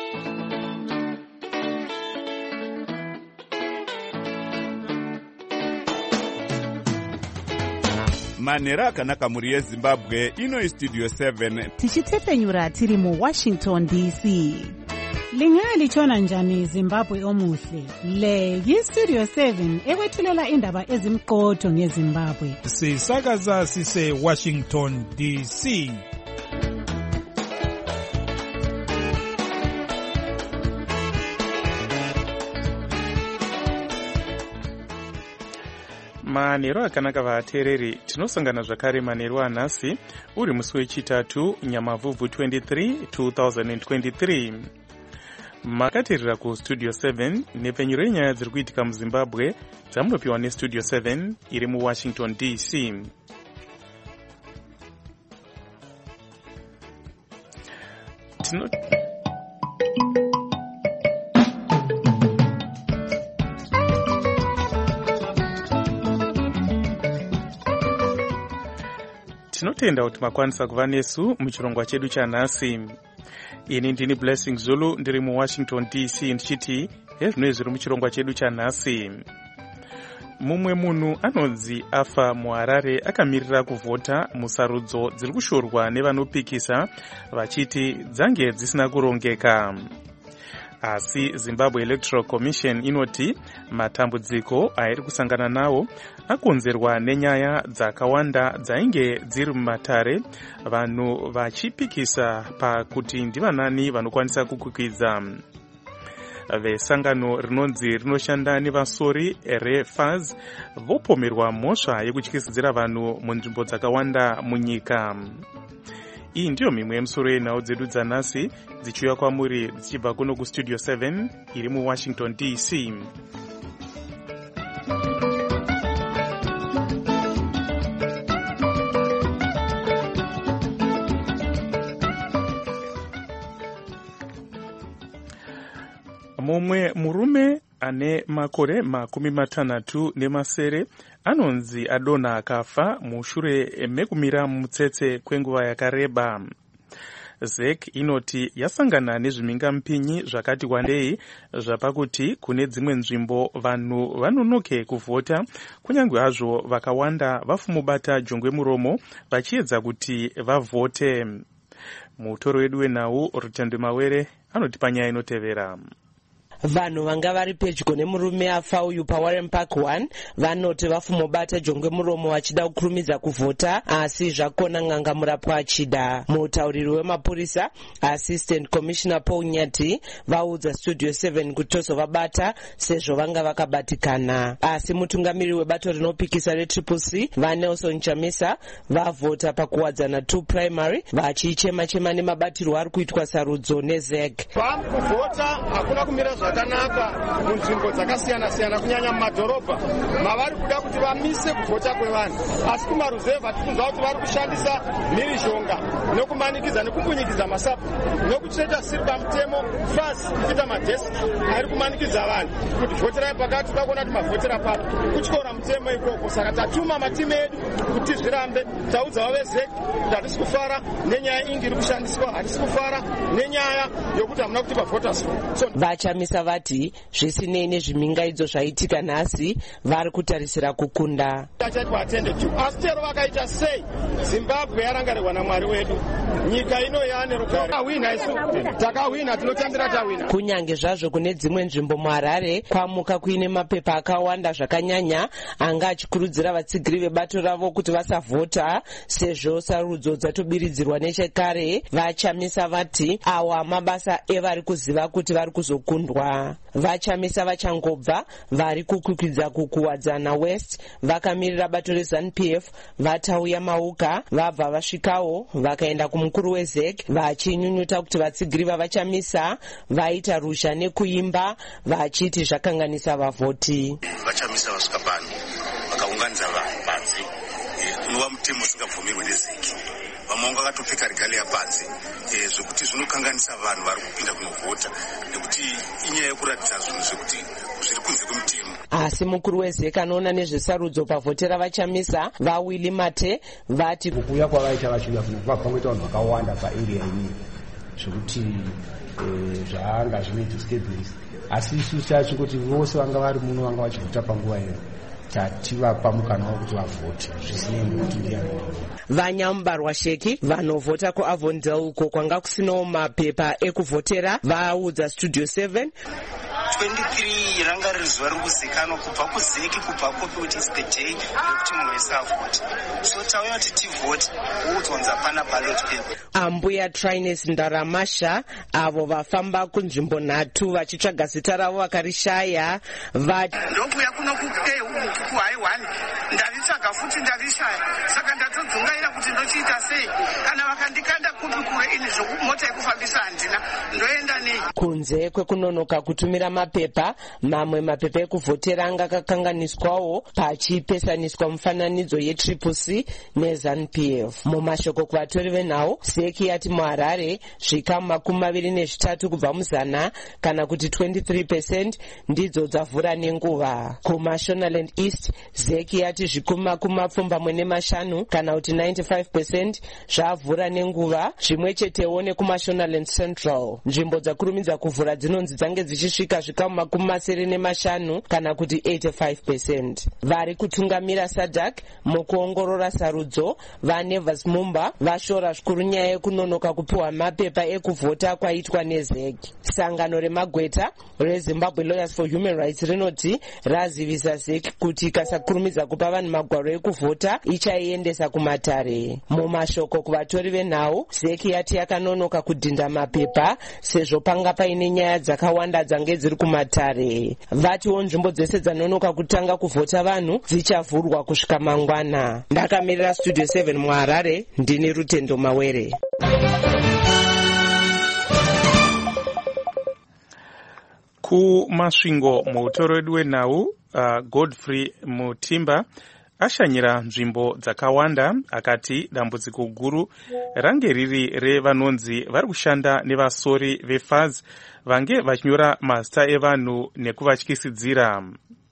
Manera akanaka muri yeZimbabwe ino Studio 7 tichitefenyura tiri mu Washington DC. Lingalichona njani Zimbabwe omuhle? Le yiStudio 7 ekwethulela indaba ezimqotho ngeZimbabwe. Sisakaza sise Washington DC. Manero akanaka vatereri tinosangana zvakare manero anhasi uri musi wechitatu Nyamavhuvhu 23 2023. Makateerera ku Studio 7 nepfenyuro yenyaya dziri kuitika muZimbabwe dzamunopiwa neStudio 7 iri muWashington DC. Tinotenda kuti makwanisa kuva nesu muchirongwa chedu chanhasi. Ini ndini Blessing Zulu ndiri muWashington DC ndichiti hezvinoi zviri muchirongwa chedu chanhasi. Mumwe munhu anonzi afa muHarare akamirira kuvhota musarudzo dziri kushorwa nevanopikisa vachiti dzange dzisina kurongeka. Asi Zimbabwe Electoral Commission inoti matambudziko airi kusangana nawo akonzerwa nenyaya dzakawanda dzainge dziri mumatare, vanhu vachipikisa pakuti ndivanani vanokwanisa kukwikwiza. Vesangano rinonzi rinoshanda nevasori RFAS vopomerwa mhosva yekutyisidzira vanhu munzvimbo dzakawanda munyika. Iyi ndiyo mimwe yemusoro yenhau dzedu dzanhasi dzichiuya kwamuri dzichibva kuno kuStudio 7 iri muWashington DC. Mumwe murume ane makore 60 anonzi adonha akafa mushure mekumira mutsetse kwenguva yakareba. ZEC inoti yasangana nezvimingamupinyi zvakati wandei zvapakuti kune dzimwe nzvimbo vanhu vanonoke kuvhota, kunyange hazvo vakawanda vafumubata jongwe muromo vachiedza kuti vavhote. Mutoro wedu wenhau Rutendo Mawere anoti panyaya inotevera. Vanhu vanga vari pedyo nemurume afa uyu paWarren Park 1 vanoti vafumobata jongwe muromo vachida kukurumidza kuvhota, asi zvakona n'anga murapwa achida. Mutauriri wemapurisa Assistant Commissioner Paul Nyati vaudza Studio 7 kuti tozovabata sezvo vanga vakabatikana. Asi mutungamiri webato rinopikisa reTCCC vaNelson Chamisa vavhota pakuwadzana 2 primary vachichema-chema nemabatirwo ari kuitwa sarudzo neZEC. Kuvhota hakuna kumira zvakanaka munzvimbo dzakasiyana-siyana kunyanya mumadhorobha mavari kuda kuti vamise kuvhota kwevanhu, asi kumaruzevha tikunzwa kuti vari kushandisa mhirizhonga nokumanikidza nekupunyikidza masapu nokucheta siri pamutemo fasi kuita madheski ari kumanikidza vanhu kuti vhoterai pakati takuona kuti mavhotera papo kutyora mutemo ikoko. Saka tatuma matimu edu kuti zvirambe, taudzawo veZEC kuti hatisi kufara nenyaya ingi iri kushandiswa, hatisi kufara nenyaya yokuti hamuna kuti pavhotas. Vachamisa vati zvisinei nezvimingaidzo zvaitika nhasi vari kutarisira kukunda. Asi chero vakaita sei, Zimbabwe yarangarirwa naMwari wedu, nyika ino yaane rugare. Takahwina, tinotambira tahwina. Kunyange zvazvo kune dzimwe nzvimbo muHarare kwamuka kuine mapepa akawanda zvakanyanya anga achikurudzira vatsigiri vebato ravo kuti vasavhota sezvo sarudzo dzatobiridzirwa nechekare. Vachamisa vati awa mabasa evari kuziva kuti vari kuzokundwa. Vachamisa vachangobva vari kukwikwidza kukuwadzana West vakamirira bato reZANU-PF vatauya Mauka vabva vasvikawo vakaenda kumukuru weZEC vachinyunyuta kuti vatsigiri vavachamisa vaita rusha nekuimba vachiti zvakanganisa vavhoti. Vachamisa vasvika pano vakaunganidza vanhu panze unova mutemo usingabvumirwi neZEC. Vamwe vanga vakatopfeka regalia panze zvokuti zvinokanganisa vanhu vari kupinda kunovhota nekuti inyaya yekuratidza zvinhu zvekuti zviri kunze kwemutemo. Asi mukuru weZEC anoona nezvesarudzo pavhotera vachamisa vaWilly Mate vati kuuya kwavaita vachiuya kuno kwakaita vanhu vakawanda paarea inii zvokuti zvanga zvinoidisturbanisa, asi isusu tachingoti vose vanga vari muno vanga vachivhota panguva iyo tativapa mukana wekuti vavhote zvisinei nekuti ndiani. Vanyamubarwa Sheki vanovhota kuAvondale uko kwanga kusinawo mapepa ekuvhotera vaudza Studio 7 23 ranga riri zuva riri kuzikanwa kubva kuzeki kubva kopi kuti is the day yekuti munhu wese avhoti, so tauya kuti tivhoti uudzwanza pana ballot paper. Ambuya Trines Ndaramasha avo vafamba kunzvimbo nhatu vachitsvaga zita ravo vakarishaya ndokuya kuno kuhaiwani ndaritsvaga futi ndarishaya, saka ndatodzungaira kuti ndochiita sei, kana vakandikanda kupi kure ini zvokumota yekufambisa handina, ndoenda nei. Kunze kwekunonoka kutumira mapepa, mamwe mapepa ekuvhotera anga akakanganiswawo pachipesaniswa mufananidzo yeCCC neZANU-PF. Mumashoko kuvatori venhau, Zeki yati muHarare zvikamu 23 kubva muzana kana kuti 23% ndidzo dzavhura nenguva. KuMashonaland East, Zeki yati zvikumi 25 kana kuti 95% zvavhura nenguva, zvimwe chetewo nekuMashonaland Central. Nzvimbo dzakurumidza kuvhura dzinonzi dzange dzichisvika zvikamu 75 kana kuti 85%. Vari kutungamira SADC mukuongorora sarudzo vaNevers Mumba vashora zvikuru nyaya yekunonoka kupiwa mapepa ekuvhota kwaitwa neZeki. Sangano remagweta reZimbabwe Lawyers for Human Rights rinoti razivisa Zeki kuti ikasakurumidza kupa vanhu magwaro ekuvhota ichaiendesa kumatare. Mumashoko kuvatori venhau, Zeki yati yakanonoka kudhinda mapepa sezvo panga paine nyaya dzakawanda dzange dziri kumatare. Vatiwo nzvimbo dzese dzanonoka kutanga kuvhota vanhu dzichavhurwa kusvika mangwana. Ndakamirira Studio 7 muHarare, ndini Rutendo Mawere. Kumasvingo muutoro wedu wenhau, Godfrey Mutimba ashanyira nzvimbo dzakawanda, akati dambudziko guru range riri revanonzi vari kushanda nevasori veFAZ vange vachinyora mazita evanhu nekuvatyisidzira.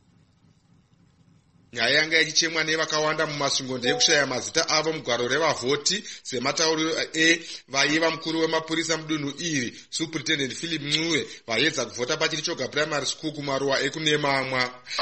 Nyaya yanga yachichemwa nevakawanda mumasvingo ndeyekushaya mazita avo mugwaro revavhoti sematauriro vaiva mukuru wemapurisa mudunhu iri Superintendent Philip Mncube vaedza kuvhota pachiri choga primary school kumaruwa ekunemamwa.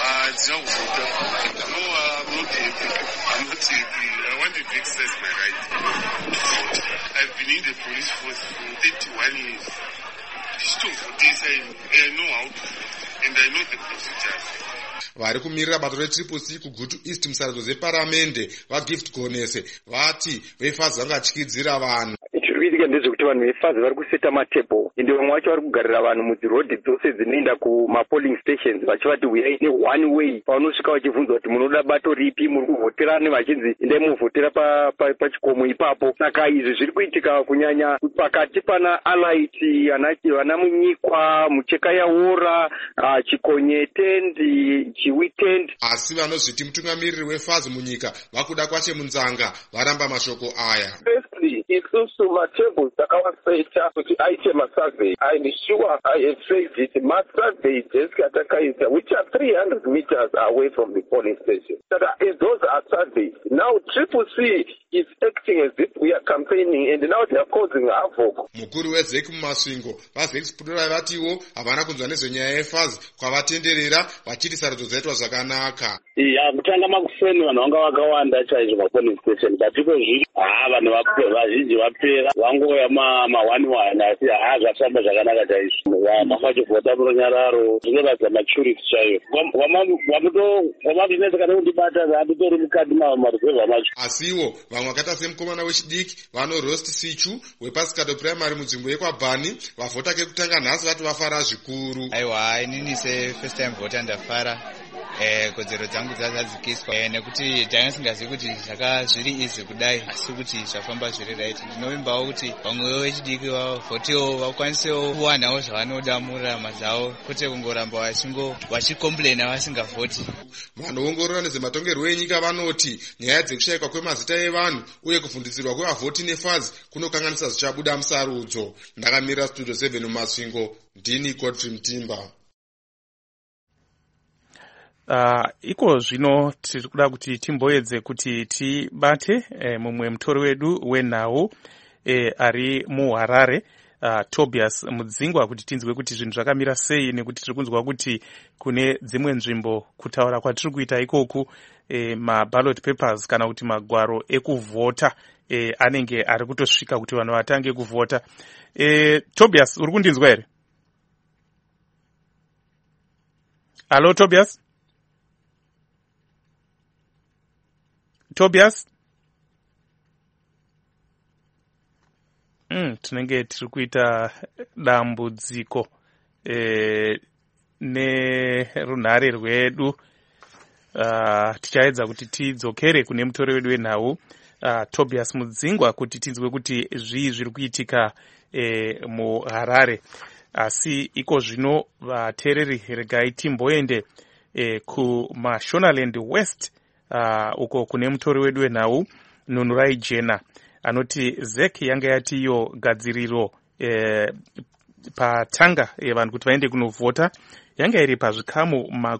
Vari kumirira bato reCCC kuGutu East musarudzo dzeparamende vaGift Gonese vati veFAZ vangachikwidzira vanhu. Chirikuitika ndezvekuti vanhu veFAZ vari kuseta matebho ende vamwe vacho vari kugarira vanhu mudzirodhi dzose dzinoenda kumapolling stations vachivati huyai ne1 way pavanosvika vachibvunzwa kuti munoda bato ripi, muri kuvhoterani, vachinzi endai muvhotera pachikomo ipapo. Saka izvi zviri kuitika kunyanya pakati pana Alaiti, vana Munyikwa, Mucheka Yaora, Chikonye Tendi, Chiwi Tendi. Asi vanozviti mutungamiriri weFAZ munyika vakuda kwache munzanga varamba mashoko aya. Isusu matebhos takawaseta kuti aite masurvey. I'm sure I have said it. Masurvey desk atakaisa which are 300 meters away from the polling station. Those are surveys. Now CCC is acting as if we are campaigning and now they are causing havoc. Mukuru weZeki mumasvingo vaZeki vatiwo havana kunzwa nezvenyaya yeFAZ kwavatenderera vachiti sarudzo dzaitwa zvakanaka. Kutanga makufeni vanhu vanga vakawanda chaizvo mapolling station patiko zviri vanhu vazhinji vapera vangouya ma1 asi zvafamba zvakanaka chaizvo vamachivhota munonyararo zvinoratidza maturity chaiyo wamatinese kana kundibata zvaatitori mukati maruzevha macho. Asiwo vamwe vakaita semukomana wechidiki vanoRost Sichu wePasikato Primary munzvimbo yekwabhani vavhota kekutanga nhasi vati vafara zvikuru. Aiwa, inini se-first time voter ndafara. Kodzero dzangu dzadzikiswa nekuti tanga singazivi kuti zviri easy kudai, asi kuti zvafamba zviri right. Ndinovimbawo kuti vamwewo vechidiki vavhotewo vakwanisewo kuwanawo zvavanoda murarama dzavo, kwete kungoramba vachicomplaina vasingavhoti. Vanoongorora nezvematongerwo enyika vanoti nyaya dzekushayikwa kwemazita evanhu uye kuvhundutsirwa kwevavhoti neFAZ kunokanganisa zvichabuda musarudzo. Ndakamirira Studio 7 mumasvingo, ndini Godfrey Mutimba. Iko zvino tiri kuda kuti timboedze kuti tibate mumwe mutori wedu wenhau ari muHarare. Tobias Mudzingwa kuti tinzwe kuti zvinhu zvakamira sei, nekuti tiri kunzwa kuti kune dzimwe nzvimbo kutaura kwatiri kuita ikoku maballot papers kana kuti magwaro ekuvhota anenge ari kutosvika kuti vanhu vatange kuvhota. Tobias, uri kundinzwa here? Hello, Tobias? Tobias? Tinenge tiri kuita dambudziko nerunhare rwedu. Tichaedza kuti tidzokere kune mutori wedu wenhau Tobias Mudzingwa kuti tinzwe kuti zvii zviri kuitika muHarare. Asi iko zvino vateereri, regai timboende kuMashonaland West uko kune mutori wedu wenhau Nunurai Jena anoti ZEC yanga yati iyo gadziriro patanga vanhu kuti vaende kunovhota yanga iri pazvikamu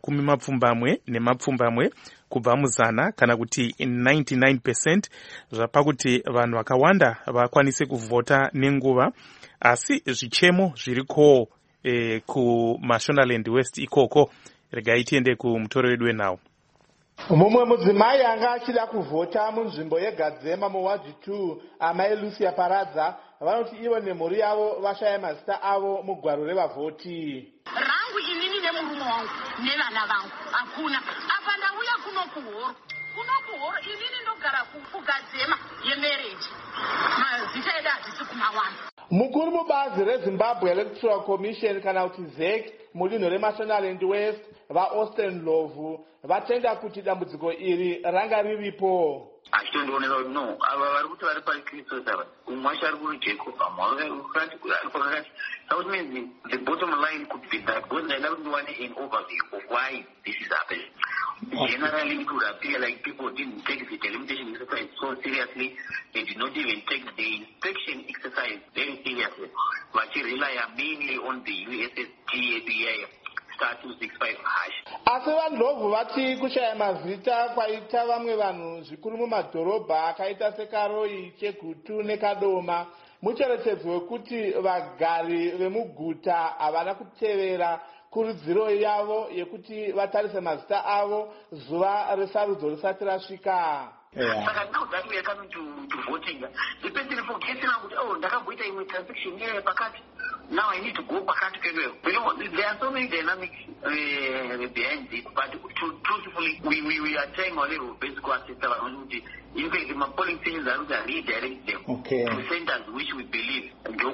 20 kubva muzana kana kuti 99% zvapakuti vanhu vakawanda vakwanise kuvhota nenguva. Asi zvichemo zviriko kuMashonaland West ikoko. Regai tiende kumutori wedu wenhau. Mumwe mudzimai anga achida kuvhota munzvimbo yeGadzema muwadhi 2, amai Lucia Paradza, vanoti ivo nemhuri yavo vashaya mazita avo mugwaro revavhoti. Rangu inini nemurume wangu nevana vangu hakuna. Apa ndauya kunokuhoro inini ndogara kuGadzema yemereji. Mazita edu hatisi kumawana. Mukuru mubazi reZimbabwe Electoral Commission kana kuti ZEC mudunhu reMashonaland West vaAustin Love vatenda kuti dambudziko iri ranga riripo. Achitondionera kuti no, ava vari kuti vari paKristu sava umwe wacho ari kurujeko pamhaka pakati. So it means the bottom line could be that because I don't want an overview of why this is happening. Generally, it would appear like people didn't take the delimitation exercise so seriously. They did not even take the inspection exercise very seriously. But they rely mainly on the USSGABI *265#. Asi vanhu vati kushaya mazita kwaita vamwe vanhu zvikuru mumadhorobha akaita seKaroi, Chegutu neKadoma mucherechedzo wekuti vagari vemuguta havana kutevera kurudziro yavo yekuti vatarise mazita avo zuva resarudzo risati rasvika. Saka now that we are coming to voting, the person forgetting kuti ndakamboita imwe transaction here pakati. Now I need to go pakati kwewe. You know, there are so many dynamics behind it, but truthfully, we are trying our level basic to assist our own. In fact, the polling stations are redirect them to centers which we believe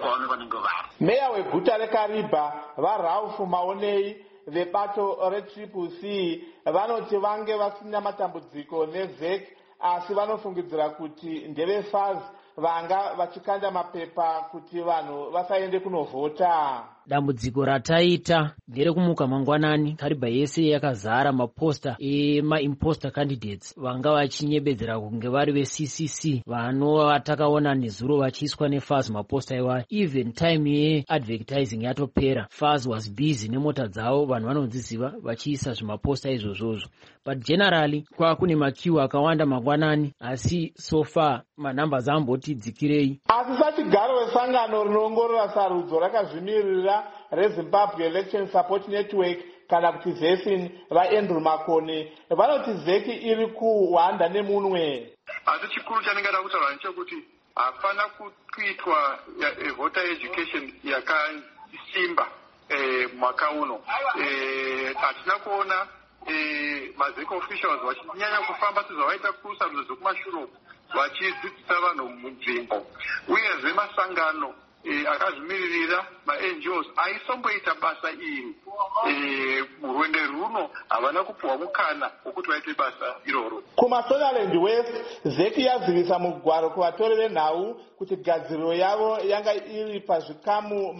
Meya weguta reKariba vaRalph Maonei vebato reCCC vanoti vange vasina matambudziko neZEC asi vanofungidzira kuti ndevefaz vanga vachikanda mapepa kuti vanhu vasaende kunovhota. Dambudziko rataita nderekumuka mangwanani Kariba yese yakazara maposta ema-imposter candidates vanga vachinyebedzera kunge vari veCCC vanova takaona nezuro vachiiswa neFAZ maposta iwayo. Even time yeadvertising yatopera, FAZ was busy nemota dzavo vanhu vanodziziva vachiisa zvimaposta izvozvozvo. But generally kwakune makiu akawanda mangwanani asi so far manambers amboti dzikirei. Asi sachigaro wesangano rinoongorora sarudzo rakazvimirira reZimbabwe Election Support Network kana kuti ZESIN vaAndrew Makone vanoti ZEC iri kuhwanda nemunwe. Asi chikuru chanenge ada kutaura ndechekuti hapana kuitwa voter education yakasimba mwaka uno. Hatina kuona maZEC officials vachinyanya kufamba sezvavaita kusarudzo dzekumashure vachidzidzisa vanhu munzvimbo uyezve masangano akazvimiririra maNGOs aisomboita basa iri rwendo runo havana kupuwa mukana wokuti vaite basa iroro. KuMashonaland West ZEC yazivisa mugwaro kuvatori venhau kuti gadziriro yavo yanga iri pazvikamu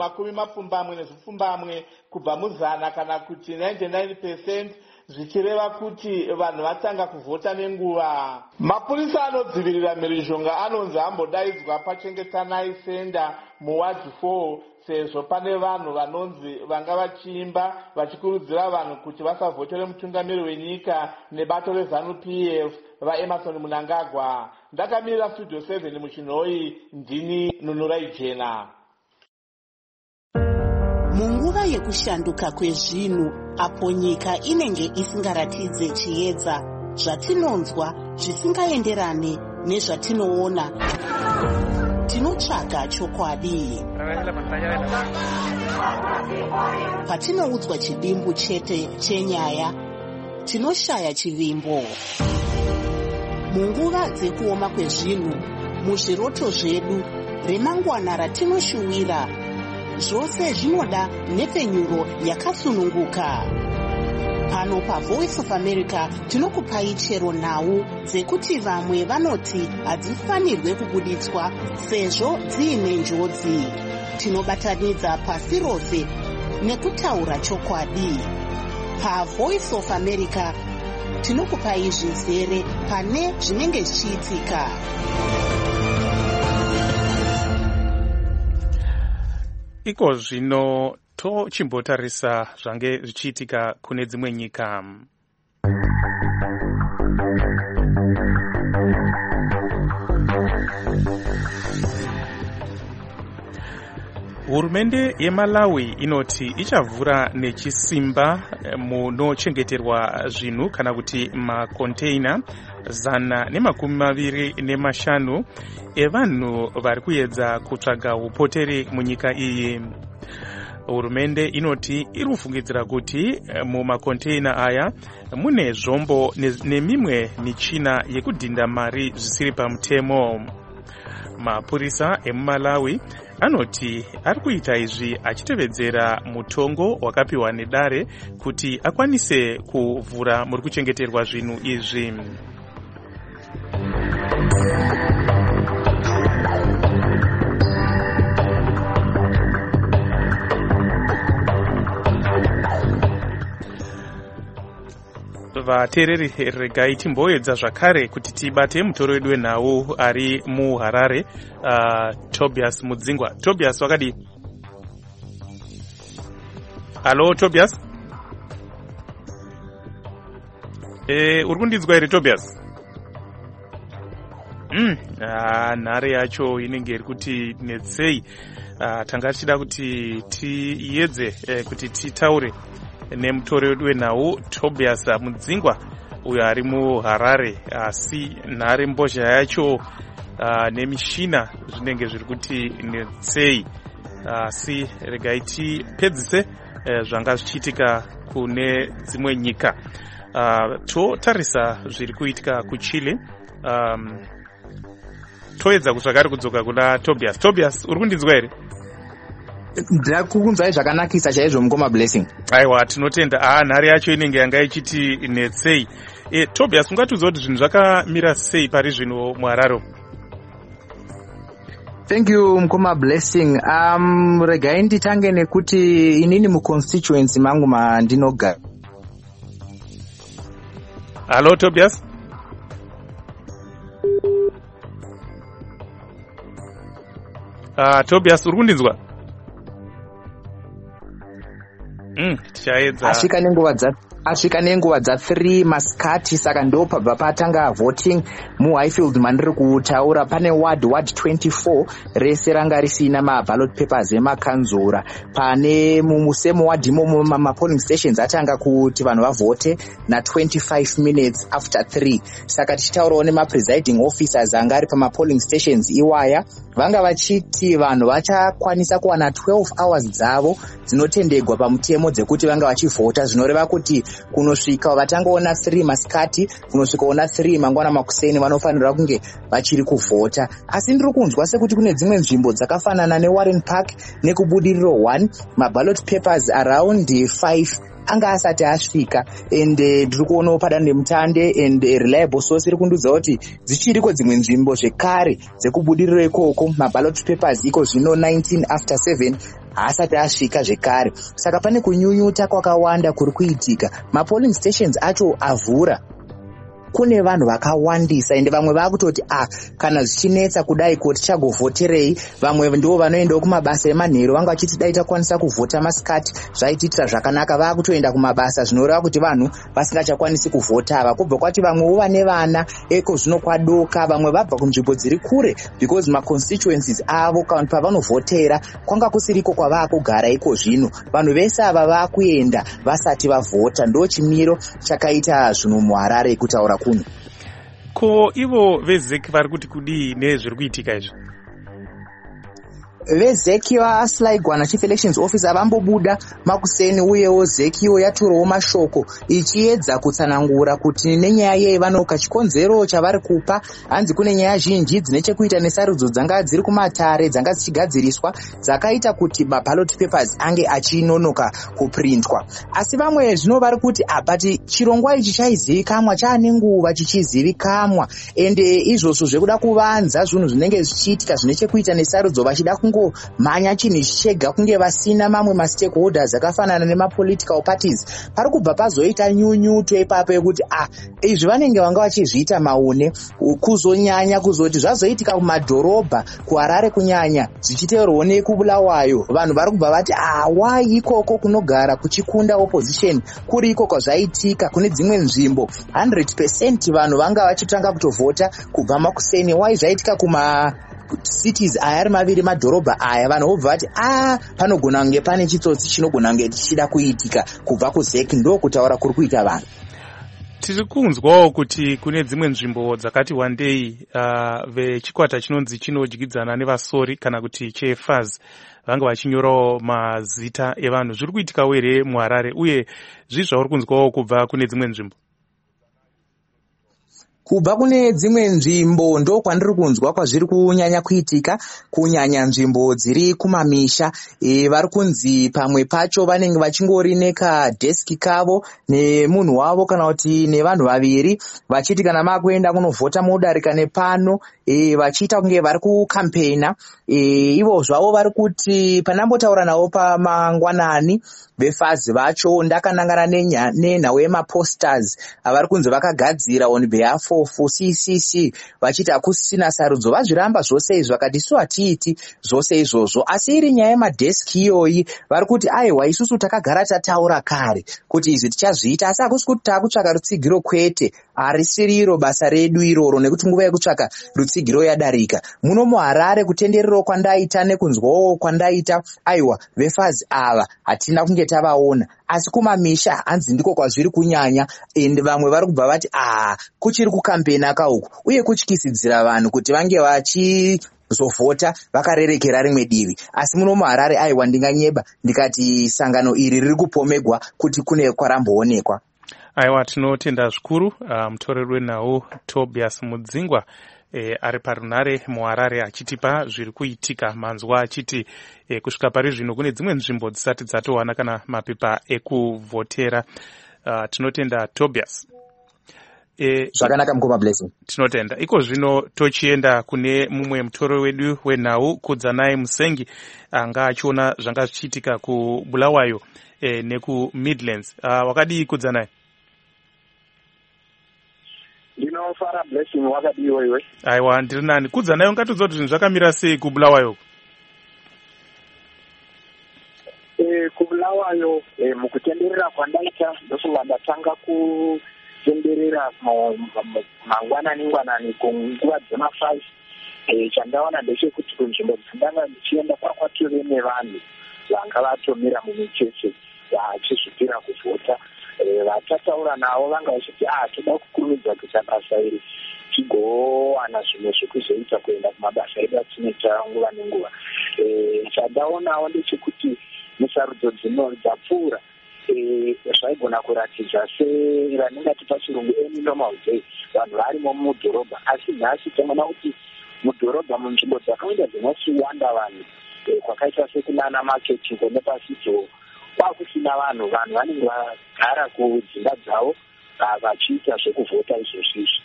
20 kubva muzana kana kuti 99%, zvichireva kuti vanhu vatanga kuvhota nenguva. Mapurisa anodzivirira mhirizhonga anonzi ambodaidzwa paChengetanai Center muwadhi 4 sezvo pane vanhu vanonzi vanga vachiimba vachikurudzira vanhu kuti vasavhotere mutungamiri wenyika nebato reZANU-PF vaEmerson Mnangagwa. Ndakamirira Studio 7 muchinhoi, ndini Nunurai Jena. munguva yekushanduka kwezvinhu apo nyika inenge isingaratidze chiedza zvatinonzwa zvisingaenderane nezvatinoona, tinotsvaga chokwadi. Patinoudzwa chidimbu chete chenyaya, tinoshaya chivimbo. Munguva dzekuoma kwezvinhu, muzviroto zvedu, remangwana ratinoshuwira, zvose zvinoda nhepfenyuro yakasununguka. Pano paVoice of America tinokupai chero nhau dzekuti vamwe vanoti hadzifanirwe kubuditswa sezvo dziine njodzi. Tinobatanidza pasi rose nekutaura chokwadi. PaVoice of America tinokupai zvizere pane zvinenge zvichiitika. Iko zvino tochimbotarisa zvange zvichiitika kune dzimwe nyika. Hurumende yeMalawi inoti ichavhura nechisimba munochengeterwa zvinhu kana kuti makonteina 125 evanhu vari kuedza kutsvaga upoteri munyika iyi. Hurumende inoti iri kufungidzira kuti mumakonteina aya mune zvombo nemimwe michina yekudhinda mari zvisiri pamutemo. Mapurisa emuMalawi anoti ari kuita izvi achitevedzera mutongo wakapiwa nedare kuti akwanise kuvhura muri kuchengeterwa zvinhu izvi. Vateereri, regai timboedza zvakare kuti tibate mutoro wedu wenhau ari muHarare, Tobias Mudzingwa. Tobias, wakadi? Halo Tobias? Uri kundinzwa here Tobias? Nhare yacho inenge iri kuti netsei. Tanga tichida kuti tiedze kuti titaure nemutoro wedu wenhau Tobias Mudzingwa uyo ari muHarare, asi nhare mbozha yacho nemishina zvinenge zviri kuti netsei. Asi regai tipedzise zvanga zvichiitika kune dzimwe nyika. Totarisa zviri kuitika kuChile. Toedza kuzvakare kudzoka kuna Tobias. Tobias, uri kundinzwa here? Ndakukunzwai zvakanakisa chaizvo mukoma Blessing. Aiwa, tinotenda. Nhare yacho inenge yanga ichiti netsei. Tobias, ungatiudza kuti zvinhu zvakamira sei pari zvino muHarare? Thank you mukoma Blessing. Regai nditange nekuti inini muconstituency mangu mandinogara. Halo Tobias? Tobias, uri kundinzwa? Tichaedza. Asvika nenguva dza3 masikati, saka ndo pabva patanga voting muHighfield mandiri kutaura. Pane ward 24 rese ranga risina maballot papers emakanzura. Pane musemo wadhimo mapolling stations atanga kuti vanhu vavote na 25 minutes after 3. Saka tichitaurawo nemapresiding officers anga ari pamapolling stations iwaya, vanga vachiti vanhu vachakwanisa kuwana 12 hours dzavo dzinotendegwa pamutemo dzekuti vanga vachivhota, zvinoreva kuti kunosvika vatangaona 3 masikati kunosvikaona 3 mangwana makuseni vanofanirwa kunge vachiri kuvhota. Asi ndiri kunzwa sekuti kune dzimwe nzvimbo dzakafanana neWarren Park nekubudiriro 1 maballot papers around 5 anga asati asvika, and ndiri kuonawo padandemutande and reliable source iri kundiudza kuti dzichiriko dzimwe nzvimbo zvekare dzekubudiriro ikoko maballot papers iko zvino 19 after 7 haasati asvika zvekare. Saka pane kunyunyuta kwakawanda kuri kuitika. Mapolling stations acho avhura kune vanhu vakawandisa ende vamwe vakutoti kana zvichinetsa kudai ko tichagovhoterei. Vamwe ndo vanoendawo kumabasa emanheru vanga vachiti dai takwanisa kuvhota masikati zvaitiitira zvakanaka, vakutoenda kumabasa zvinoreva kuti vanhu vasingachakwanisi kuvhota ava. Kubva kwati vamwewo vane vana eko zvino kwadoka, vamwe vabva kunzvimbo dziri kure because maconstituencies avo pavanovhotera kwanga kusiriko kwavakugara iko zvino. Vanhu vese ava vakuenda vasati vavhota. Ndo chimiro chakaita zvinhu muHarare kutaura kuno. Ko ivo vezeki vari kuti kudii nezviri kuitika izvi? Vezeki vaSlaigwana Chief Elections Officer vambobuda makuseni, uyewo zekiwo yaturawo mashoko ichiedza kutsanangura kuti nenyaya yei vanoka chikonzero chavari kupa. Hanzi kune nyaya zhinji dzine chekuita nesarudzo dzanga dziri kumatare dzanga dzichigadziriswa dzakaita kuti maballot papers ange achinonoka kuprintwa. Asi vamwe zvino vari kuti but chirongwa ichi chaizivikanwa, chaane nguva chichizivikanwa, ende izvozvo zvekuda kuvanza zvinhu zvinenge zvichiitika zvine chekuita nesarudzo vachida mhanya chinhu chega kunge vasina mamwe mastakeholders akafanana nemapolitical parties. Pari kubva pazoita nyunyuto ipapo yekuti izvi vanenge vanga vachizviita maune kuzonyanya kuzoti zvazoitika kumadhorobha kuHarare kunyanya zvichiteverwawo nekubulawayo. Vanhu vari kubva vati wai ikoko kunogara kuchikunda opposition kuri iko kwazvaitika kune dzimwe nzvimbo 100% vanhu vanga vachitanga kutovhota kubva makuseni. Wai zvaitika kuma cities aya ari maviri madhorobha aya, vanhu vobva vati panogona kunge pane chitsotsi chinogona kunge chichida kuitika kubva kuzeki. Ndo kutaura kuri kuita vanhu. Tiri kunzwawo kuti kune dzimwe nzvimbo dzakati wandei vechikwata chinonzi chinodyidzana nevasori kana kuti chefaz vanga vachinyorawo mazita evanhu. Zviri kuitikawo here muHarare, uye zvii zvauri kunzwawo kubva kune dzimwe nzvimbo? Kubva kune dzimwe nzvimbo ndo kwandiri kunzwa kwazviri kunyanya kuitika, kunyanya nzvimbo dziri kumamisha. Vari kunzi pamwe pacho vanenge vachingori nekadheski kavo nemunhu wavo kana kuti nevanhu vaviri, vachiti kana makuenda kunovhota modarika nepano, vachiita kunge vari kukampeina. Ivo zvavo vari kuti pandambotaura navo pamangwanani vefazi vacho ndakanangana nenhau yemaposters avari kunzi vakagadzira on behalf of CCC vachiti hakusisina sarudzo. Vazviramba zvose izvi vakati isu hatiiti zvose izvozvo, asi iri nyaya yemadheski iyoyi vari kuti aiwa isusu takagara tataura kare kuti izvi tichazviita, asi hakusi kuti taakutsvaka rutsigiro kwete. Harisiri iro basa redu iroro, nekuti nguva yekutsvaka rutsigiro yadarika. Muno muHarare kutenderero kwandaita nekunzwawo kwandaita, aiwa vefazi ava hatina kunge tavaona, asi kumamisha hanzi ndiko kwazviri kunyanya. Ende vamwe vari kubva vati kuchiri kukampeni kauku, uye kutyisidzira vanhu kuti vange vachizovhota vakarerekera rimwe divi. Asi muno muHarare aiwa ndinganyeba ndikati sangano iri riri kupomegwa kuti kune kwaramboonekwa. Aiwa, tinotenda zvikuru mutoreri wenhau Tobias Mudzingwa ari parunare muHarare achitipa zviri kuitika manzwa, achiti kusvika pari zvino kune dzimwe nzvimbo dzisati dzatowana kana mapepa ekuvhotera. Tinotenda Tobias. Zvakanaka mukoma Blessing. Tinotenda. Iko zvino tochienda kune mumwe mutoreri wedu wenhau Kudzanai Musengi anga achiona zvanga zvichiitika kuBulawayo nekuMidlands. Wakadii Kudzanai? Ndinofara Blessing, wakadiwa iwe? Aiwa, ndiri nani. Kudzanai ungatudza kuti zvinhu zvakamira sei kuBulawayo? kuBulawayo mukutenderera kwandaita ndokuva ndatanga kutenderera mangwanani kunguva dzema5. Chandaona ndechekuti kunzvimbo dzandanga ndichienda kwatove nevanhu vanga vatomira mumicheche vachizvipira kuvhota. Vatataura navo vanga vachiti toda kukurumidza kuita basa iri tigowana zvimwe zvekuzoita kuenda kumabasa edu atinoita nguva nenguva. Chandaonawo ndechekuti musarudzo dzapfuura zvaigona kuratidza seraningati pachirungu normal day vanhu varimo mudhorobha, asi nhasi tinoona kuti mudhorobha munzvimbo dzakawanda dzinosiwanda vanhu kwakaita sekunana maketingo nepasidzo kwakusina vanhu vanenge vagara kudzimba dzavo vachiita zvekuvhota izvozvizvi.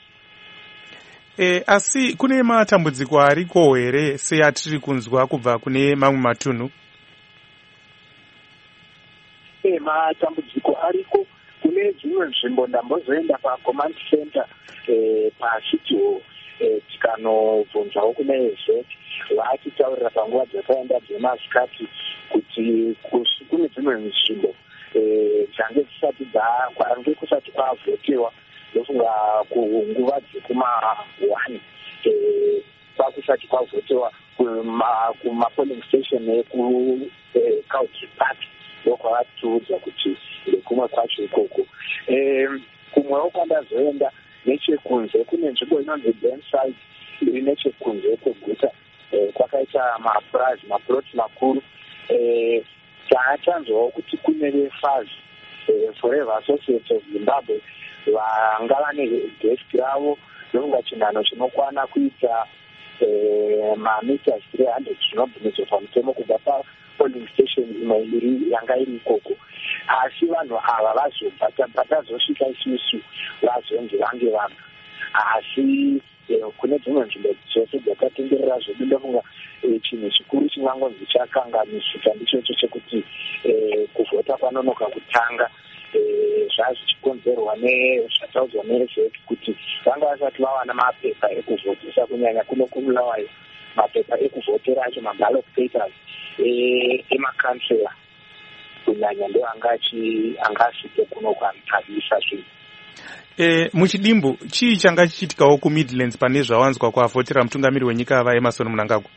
Asi kune matambudziko ariko here seatiri kunzwa kubva kune mamwe matunhu? Matambudziko ariko kune dzimwe nzvimbo ndambozoenda pacommand center pacity hall tikanobvunzawo kuna ezet vaachitaurira panguva dzakaenda dzemasikati kuti kune dzimwe nzvimbo dzange kusati kwavhotewa ndofunga kunguva dzekuma1 kwakusati kwavhotewa kumapolling station ekucountry park ndokwavatiudza kuti ndekumwe kwacho ikoko. Kumwewo kwandazoenda nechekunze kune nzvimbo inonzi Burnside iri nechekunze kweguta kwakaita maploti makuru. Tanzwawo kuti kune veFAZ Forever Associates of Zimbabwe vanga vane desk ravo ndofunga chinhano chinokwana kuita mameters 300 zvinobvumidzwa pamutemo kubva papolling station imwe iri yanga iri ikoko. Asi vanhu ava vazobva patazosvika isusu vazonzi vange vamba. Asi kune dzimwe nzvimbo dzose dzakatenderera zvedu ndofunga chinhu chikuru chingangonzi chakanganisika ndichocho chekuti kuvhota kwanonoka kutanga zvazvichikonzerwa nezvataudzwa nereZEC kuti vanga vasati vawana mapepa ekuvhotesa kunyanya kuno kumulawayo mapepa ekuvhotera acho maballot papers emakansela kunyanya ndo anga asvike kuno kwamutabisa zvinhu. Muchidimbu chii changa chichitikawo kuMidlands pane zvawanzwa kwavhotera mutungamiri wenyika vaEmmerson Mnangagwa?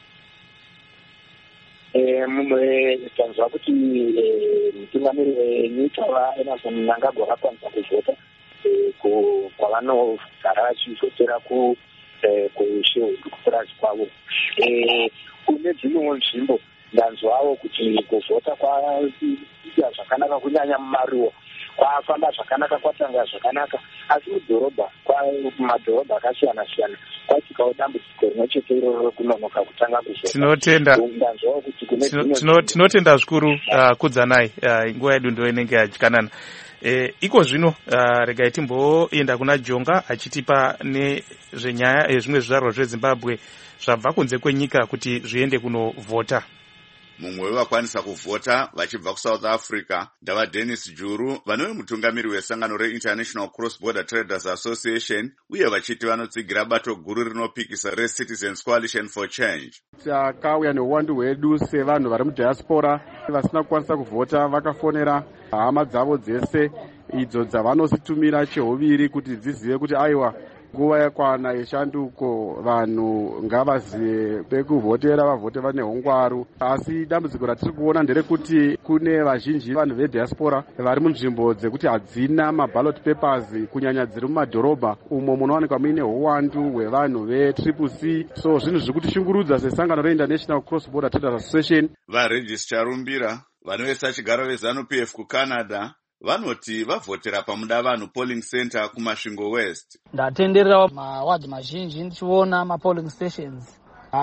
Tanzwa kuti mutungamiri wenyika vaEmmerson Mnangagwa vakwanisa kuvhota kwavanogara vachivhotera kuShehudu kupurazi kwavo. Kune dzimwewo nzvimbo ndanzwawo kuti kuvhota kwaita zvakanaka kunyanya mumaruwa kwafamba zvakanaka kwatanga zvakanaka, asi mumadhorobha akasiyana siyana kwaitikawo dambudziko rimwe chete iroro kunonoka kutanga kuvhota. Tinotenda zvikuru kudzanai, nguva yedu ndo inenge yadyikanana. Iko zvino regai timboenda kuna Jonga achitipa nezvenyaya zvimwe zvizvarwa zveZimbabwe zvabva kunze kwenyika kuti zviende kunovhota. Mumwe wevakwanisa kuvhota vachibva kuSouth Africa ndava Dennis Juru, vanove mutungamiri wesangano reInternational Cross Border Traders Association, uye vachiti vanotsigira bato guru rinopikisa reCitizens Coalition for Change. Takauya neuwandu hwedu sevanhu vari mudiaspora vasina kukwanisa kuvhota, vakafonera hama dzavo dzese idzo dzavanozitumira cheuviri kuti dzizive kuti aiwa nguva yakwana yeshanduko, vanhu ngavazive pekuvhotera, vavhote vane hungwaru. Asi dambudziko ratiri kuona nderekuti kune vazhinji vanhu vediaspora vari munzvimbo dzekuti hadzina maballot papers, kunyanya dziri mumadhorobha umo munowanikwa muine uwandu hwevanhu veCCC. So zvinhu zviri kutishungurudza sesangano reInternational Cross Border Traders Association. VaRegis Charumbira vanovesa chigaro veZANU-PF kuCanada vanoti vavhotera pamuda vanhu polling center kuMasvingo West. Ndatenderera mawadhi mazhinji ndichiona mapolling stations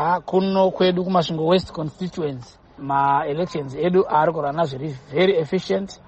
kuno kwedu kuMasvingo West constituency. Ma-elections edu ari kurana zviri very efficient.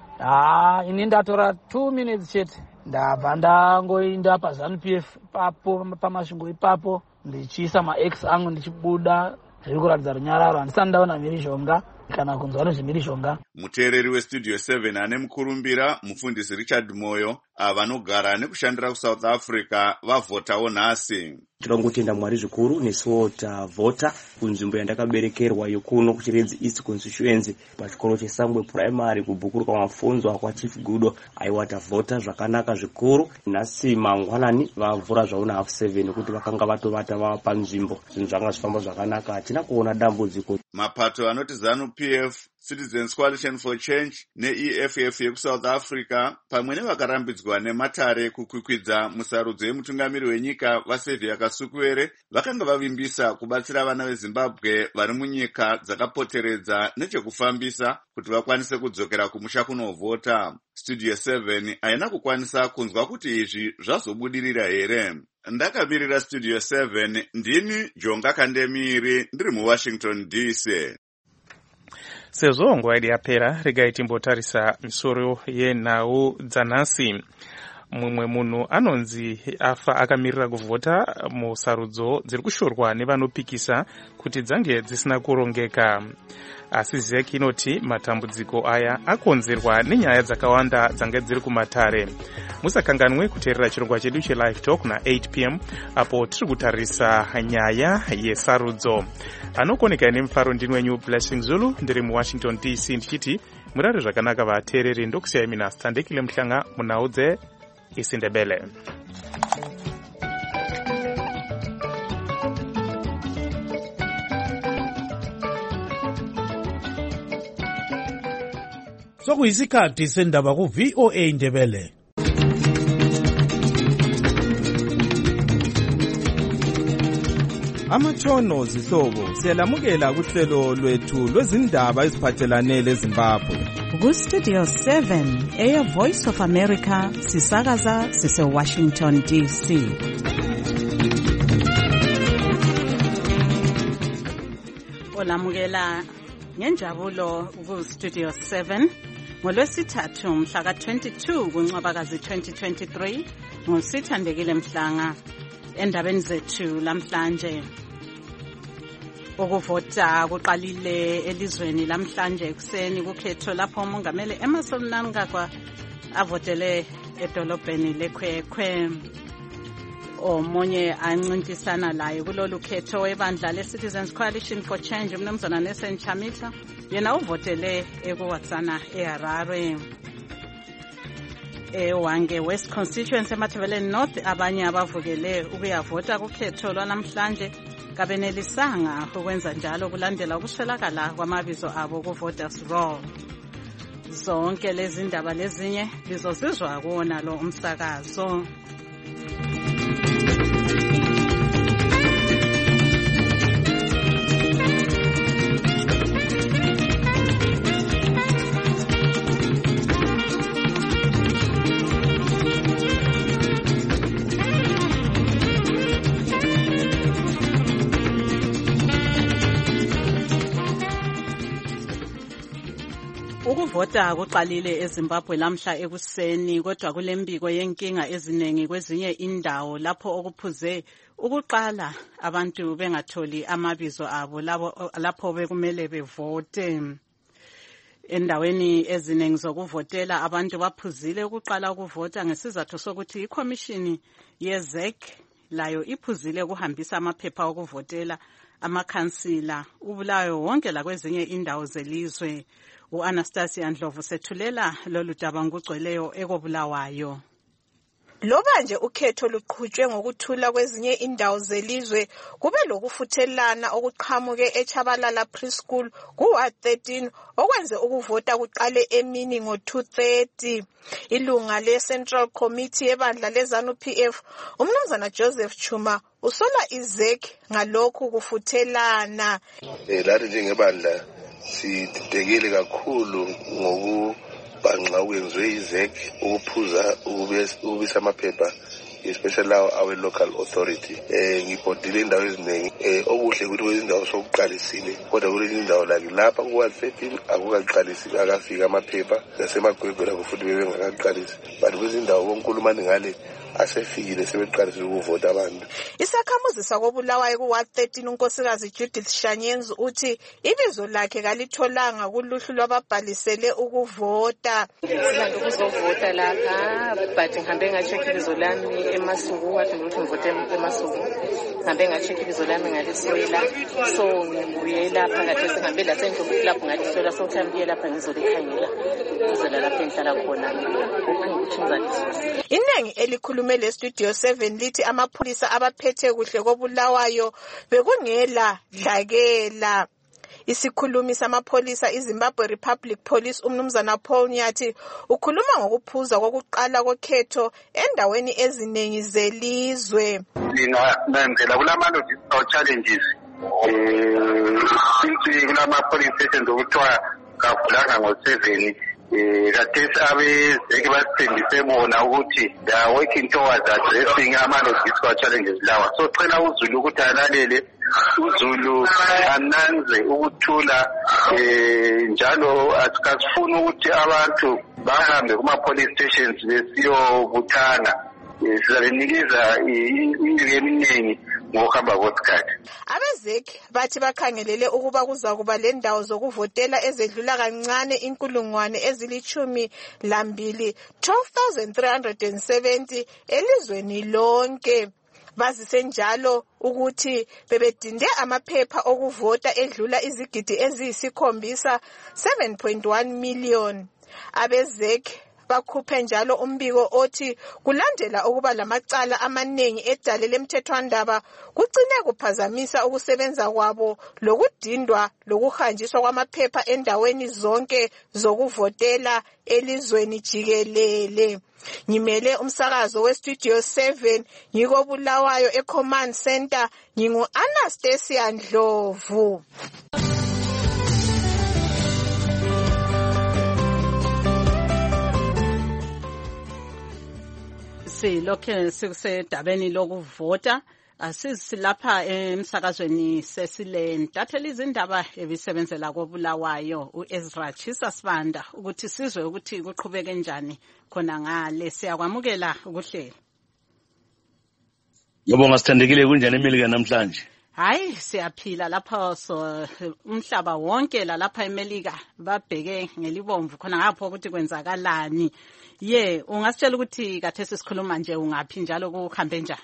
Ini ndatora 2 minutes chete ndabva ndangoenda paZANU-PF papo paMasvingo ipapo ndichiisa max angu ndichibuda, zviri kuratidza runyararo. Handisati ndaona mhirizhonga kana kunzwa nezvemhirizhonga. Muteereri weStudio 7 ane mukurumbira mufundisi Richard Moyo vanogara nekushandira kuSouth Africa vavhotawo nhasi. Tinongotenda Mwari zvikuru nesuwo tavhota kunzvimbo yandakaberekerwa yokuno kuChiredzi East constituency pachikoro cheSangwe Primary kubhukuru kwamafunzo kwaChief Gudo. Aiwa tavhota zvakanaka zvikuru. Nhasi mangwanani vavhura zvauna 7:30 kuti vakanga vatovata vava panzvimbo. Zvinhu zvanga zvifamba zvakanaka, hatina kuona dambudziko. Mapato anoti ZANU-PF, Citizens Coalition for Change neEFF yekuSouth Africa pamwe nevakarambidzwa nematare kukwikwidza musarudzo yemutungamiri wenyika vaSaviour Kasukuwere vakanga vavimbisa kubatsira vana veZimbabwe vari munyika dzakapoteredza nechekufambisa kuti vakwanise kudzokera kumusha kunovhota. Studio 7 haina kukwanisa kunzwa kuti izvi zvazobudirira here. Ndakamirira Studio 7, ndini Jonga Kandemiri, ndiri muWashington DC. Sezvo nguva yedu yapera, regai timbotarisa misoro yenhau dzanhasi. mumwe munhu anonzi afa akamirira kuvhota musarudzo dziri kushorwa nevanopikisa kuti dzange dzisina kurongeka. Asi ZEC inoti matambudziko aya akonzerwa nenyaya dzakawanda dzanga dziri kumatare. Musakanganwe kuteerera chirongwa chedu cheLive Talk na8 p.m. apo tiri kutarisa nyaya yesarudzo. Anokoneka nemufaro ndini wenyu Blessing Zulu, ndiri muWashington DC ndichiti murare zvakanaka vateereri. Ndokusiyai mina Standekile Mhlanga munhau dzeIsindebele. Sokuyisikhathi sendaba ku VOA Indebele. Amatshono zihlobo siyalamukela kuhlelo lwethu lwezindaba eziphathelane leZimbabwe. Ku-Studio 7 Air Voice of America sisakaza sise-Washington DC. Olamukela ngenjabulo ku-Studio 7 ngolwesithathu mhla ka-22 kuNcwabakazi 2023 nguSithandekile Mhlanga. Endabeni zethu lamhlanje, ukuvota kuqalile elizweni lamhlanje ekuseni kukhetho lapho umongameli Emmerson Mnangagwa avotele edolobheni leKwekwe. Omunye ancintisana laye kulolu khetho webandla le-Citizens Coalition for Change, umnumzana Nelson Chamisa, yena uvotele ekuWatsana eHarare. Ewange West Constituency eMatabeleland North abanye abavukele ukuyavota kukhetho lwanamhlanje kabenelisanga ukwenza njalo kulandela ukuswelakala kwamabizo abo ku-Voters Roll. Zonke lezi ndaba lezinye lizosizwa kuwona lo umsakazo. Ukuvota kuqalile eZimbabwe lamhla ekuseni, kodwa kulembiko yenkinga eziningi kwezinye indawo lapho okuphuze ukuqala abantu bengatholi amabizo abo lapho bekumele bevote. Endaweni eziningi zokuvotela abantu baphuzile ukuqala ukuvota ngesizathu sokuthi ikhomishini yeZEC layo iphuzile ukuhambisa amaphepha okuvotela amakhansila ubulayo wonke lakwezinye indawo zelizwe. U-Anastasia Ndlovu sethulela lolu daba ngugcweleyo ekobulawayo. Loba nje ukhetho luqhutshwe ngokuthula kwezinye indawo zelizwe, kube lokufuthelana okuqhamuke eChabalala Preschool ku-Ward 13 okwenze ukuvota kuqale emini ngo-2:30. Ilunga le-Central Committee ebandla leZANU-PF, umnumzana Joseph Chuma, usola iZEC ngalokhu kufuthelana. Lathi njengebandla sididekile kakhulu ngokubhanqa okwenziwe iZEC ukuphuza ukubisa amaphepha especially lawo awe-local authority. Ngibhodile indawo eziningi, okuhle ukuthi kwezindawo sokuqalisile, kodwa kulezi indawo lapha ku-Ward 13 akukaqalisi, akafika amaphepha, nasemagwegwela futhi bebengakaqalisi, but kwezindawo konkulumani ngale asefikile sebeqalisile ukuvota abantu. Isakhamuzi sakobulawayo ku-Ward 13 unkosikazi Judith Shanyenzi uthi ibizo lakhe kalitholanga kuluhlu lwababhalisele ukuvota. Silanda ukuzovota lapha, but ngihambe nga-check ibizo lami eMasuku, wathi ukuthi ngivote eMasuku. Ngihambe nga-check ibizo lami ngaliswela, so ngibuye lapha kade singihambe lasendlu lapho ngaliswela, so kuthi ngibuye lapha ngizolikhangela ngizela lapho engihlala khona ukuthi ngizaliswela. Inengi elikhulume le-Studio 7 lithi amapholisa abaphethe kuhle kobulawayo bekungela dlakela. Isikhulumi samapholisa iZimbabwe Republic Police umnumzana Paul Nyathi ukhuluma ngokuphuza kokuqala kokhetho endaweni eziningi zelizwe. Ngendlela kulama-logistical challenges since kulama-police stations okuthiwa kavulanga ngo-7 kathesi abeZEC basithembise bona ukuthi they are working towards addressing ama-logistical challenges lawa. So cela uZulu ukuthi alalele uZulu ananze ukuthula njalo asikasifuni ukuthi abantu bahambe kuma-police stations besiyobuthana. Sizabenikeza indlela eminingi ngokuhamba kwesikhathi. AbeZEC bathi bakhangelele ukuba kuzakuba lendawo zokuvotela ezedlula kancane 12,370 elizweni lonke. Bazise njalo ukuthi bebedinde amaphepha okuvota edlula izigidi eziyisi7 7.1 million. AbeZEC bakhuphe njalo umbiko othi kulandela ukuba lamacala amaningi edale lemthethwandaba kucine kuphazamisa ukusebenza kwabo lokudindwa lokuhanjiswa kwamaphepha endaweni zonke zokuvotela elizweni jikelele. Ngimele umsakazo weStudio 7 ngikobulawayo eCommand Center ngingu-Anastasia Ndlovu. Lokho sikusedabeni lokuvota asisilapha emsakazweni sesile ntatheli izindaba ebisebenzela kobulawayo uEzra Chisa Sibanda ukuthi sizwe ukuthi kuqhubeke njani khona ngale. Siyakwamukela ukuhlela. Ngiyabonga sithandekile kunjani eMelika namhlanje? Hayi siyaphila lapha umhlaba wonke lapha eMelika babheke ngelibomvu khona ngapho ukuthi kwenzakalani. Ungasitshela ukuthi kathesi sikhuluma nje ungaphi njalo kuhambe njani?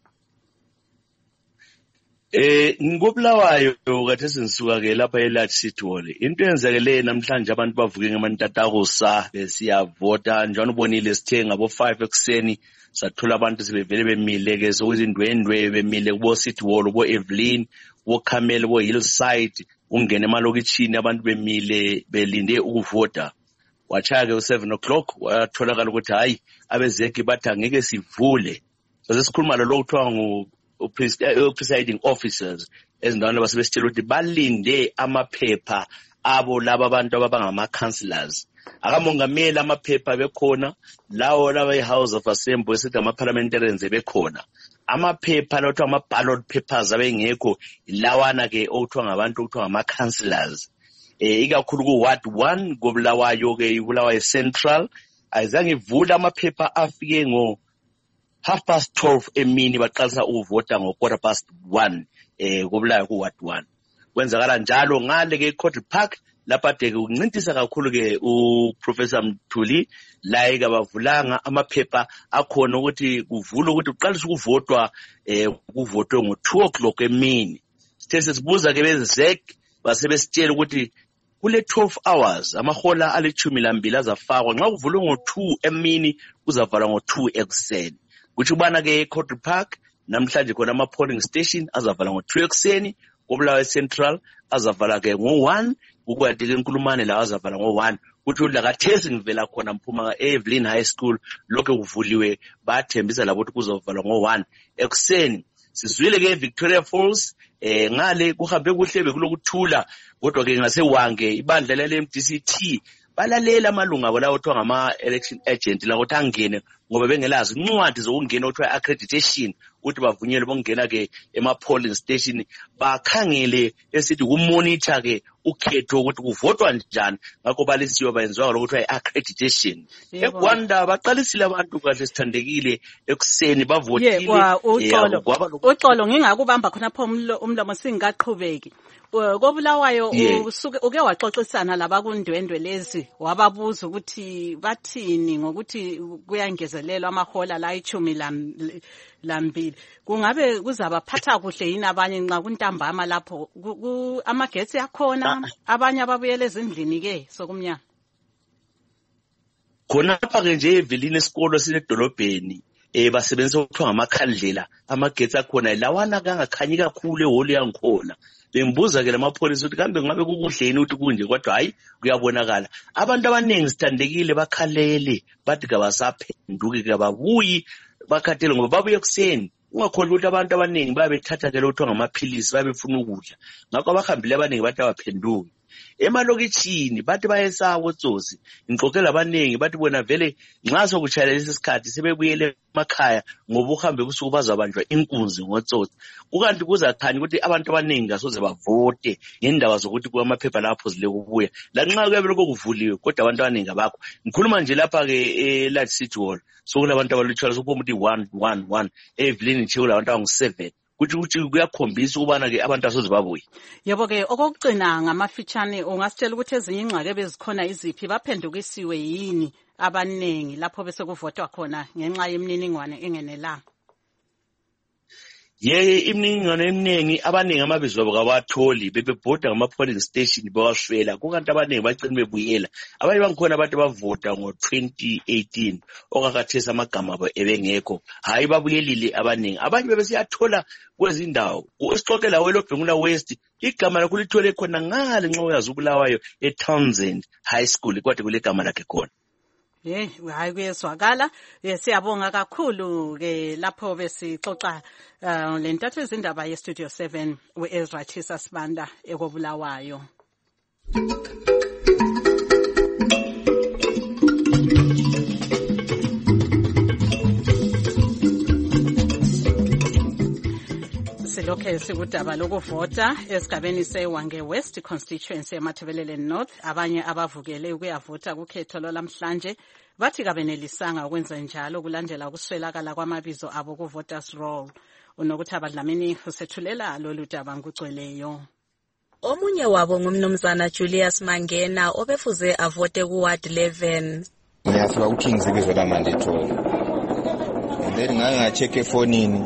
Ngobulawayo kathesi ngisuka ke lapha eLarge City Hall. Into yenzakele namhlanje abantu bavuke ngemantatakusa besiyavota njalo ubonile sithe ngabo 5 ekseni sathola abantu sebevele bemile ke sokuzindwendwe bemile kubo City Hall kubo Evelyn kubo Camel kubo Hillside ungene emalokitshini abantu bemile belinde ukuvota. Wachake u7 o'clock watholakala ukuthi hayi AbeZEC bathi angeke sivule. Sesikhuluma lo kuthiwa presiding officers ezindaweni basebesitshela ukuthi balinde amaphepha abo laba abantu abangama councillors. Akamongameli amaphepha bekhona lawo laba eHouse of Assembly esithi ama-parliamentarians bekhona. Amaphepha lawo kuthiwa ama-ballot papers abengekho lawana ke okuthiwa ngabantu okuthiwa ngama-councillors. Ikakhulu ku-Ward 1 kobulawayo ke ibulawayo Central ayizange ivula amaphepha afike ngo 12:30 emini baqalisa ukuvota ngo 1:15 kobulawayo ku-Ward 1. Kwenzakala njalo ngale ke Court Park lapha de ukuncintisa kakhulu ke uProfessor Mthuli la ekabavulanga amaphepha akhona ukuthi kuvula ukuthi uqalisa ukuvotwa kuvotwe ngo 2:00 emini. Sithe sibuza ke beZEC basebesitshela ukuthi kule 12 hours amahola ali12 azafakwa nxa kuvulwe ngo2 emini kuzavalwa ngo2 ekseni. Kuthi ubana ke Court Park namhlanje khona ama polling station azavala ngo2 ekseni, kobulawayo Central azavala ke ngo1, ukwathi ke Nkulumane la azavala ngo1. Kuthi ulakathesi ngivela khona mphuma eEvelyn High School lokho kuvuliwe bathembisa labo ukuthi kuzovalwa ngo1 ekseni. Sizwile ke Victoria Falls ngale kuhambe kuhle bekulokuthula kodwa ke ngasewange ibandla lale MDCT balalela amalunga abo lawo kuthiwa ngama election agent la ukuthi angene ngoba bengelazi incwadi zokungena kuthiwa accreditation ukuthi bavunyelwe bongena ke ema polling station bakhangele esithi kumonitor ke ukhetho ukuthi kuvotwa njani ngakho balisiwe bayenziwa lokuthiwa iaccreditation. eGwanda baqalisile abantu kahle sithandekile ekuseni bavotile. Uxolo ngingakubamba khona pho umlomo singaqhubeki. Kobulawayo uke waxoxisana labakundwendwe lezi wababuza ukuthi bathini ngokuthi kuyangezelelwa amahola la 12. Kungabe kuzabaphatha kuhle yini abanye nxa kuntambama lapho amagetsi yakhona abanye ababuyele ezindlini ke sokumnyama? Khona lapha ke nje eVelini esikolo sisedolobheni basebenzisa ukuthiwa ngamakhandlela amagetsi akhona lawana kangakhanyi kakhulu eholo yangikhona. Bembuza ke lamapholisa ukuthi kambe ngabe kukuhle yini ukuthi kunje kodwa hayi kuyabonakala. Abantu abaningi sithandekile bakhalele bathi kabasaphenduki kababuyi bakhathele ngoba babuye kuseni. Ungakholwa ukuthi abantu abaningi babethatha ke lokho ngamaphilisi babefuna ukudla. Ngakho abahambile abaningi bathi abaphenduki. Emalokitshini bathi bayesaba otsotsi. Ngixoxela abaningi bathi bona vele nxa sokuchayela lesi sikhathi sebebuyele emakhaya ngoba uhambe ubusuku bazabanjwa inkunzi ngotsotsi. Kukanti kuzakhanya ukuthi abantu abaningi asoze bavote ngendaba zokuthi kwamaphepha lapho zile kubuya. Lanxa kuyabe lokho kuvuliwe kodwa abantu abaningi abakho. Ngikhuluma nje lapha ke Large City Hall. Sokulabantu abalutshwana sokuphuma ukuthi 111 Evelyn Nchewula abantu abangu7. Kuthi kuyakhombisa ukubana ke abantu asoze babuye. Yebo ke okugcina ngamafitshane ungasitshela ukuthi ezinye ingxaki bezikhona iziphi baphendukisiwe yini abaningi lapho bese kuvotwa khona ngenxa yemininingwane engenelanga. Yeye imininingwane eminingi abaningi amabizo abo kawatholi bebebhoda ngama-polling station bewashwela kukanti abaningi bagcina bebuyela. Abanye bangikhona abantu bavota ngo-2018 okakathesa amagama abo ebengekho. Hayi babuyelile abaningi. Abanye bebesiyathola kwezindawo. Usixoxela weLobhengula West igama lakho lithole khona ngale nxa uyazi uBulawayo eTownsend High School kodwa kule gama lakhe khona. Hayi kuyezwakala. Siyabonga kakhulu ke lapho besixoxa lentatho izindaba yeStudio 7 uEzra Chisa Sibanda ekobulawayo. Silokhe sikudaba lokuvota esigabeni seWange West constituency eMathebelele North. Abanye abavukele ukuyavota kukhetho lomhlanje bathi kabenelisanga ukwenza njalo kulandela ukuswelakala kwamabizo abo ku voters roll. Unokuthi abadlamini usethulela lolu daba ngugcweleyo. Omunye wabo ngumnumzana Julius Mangena obefuze avote ku ward 11. Ngiyasuka ku Kings ibizo lami ndithola. Then ngacheck efonini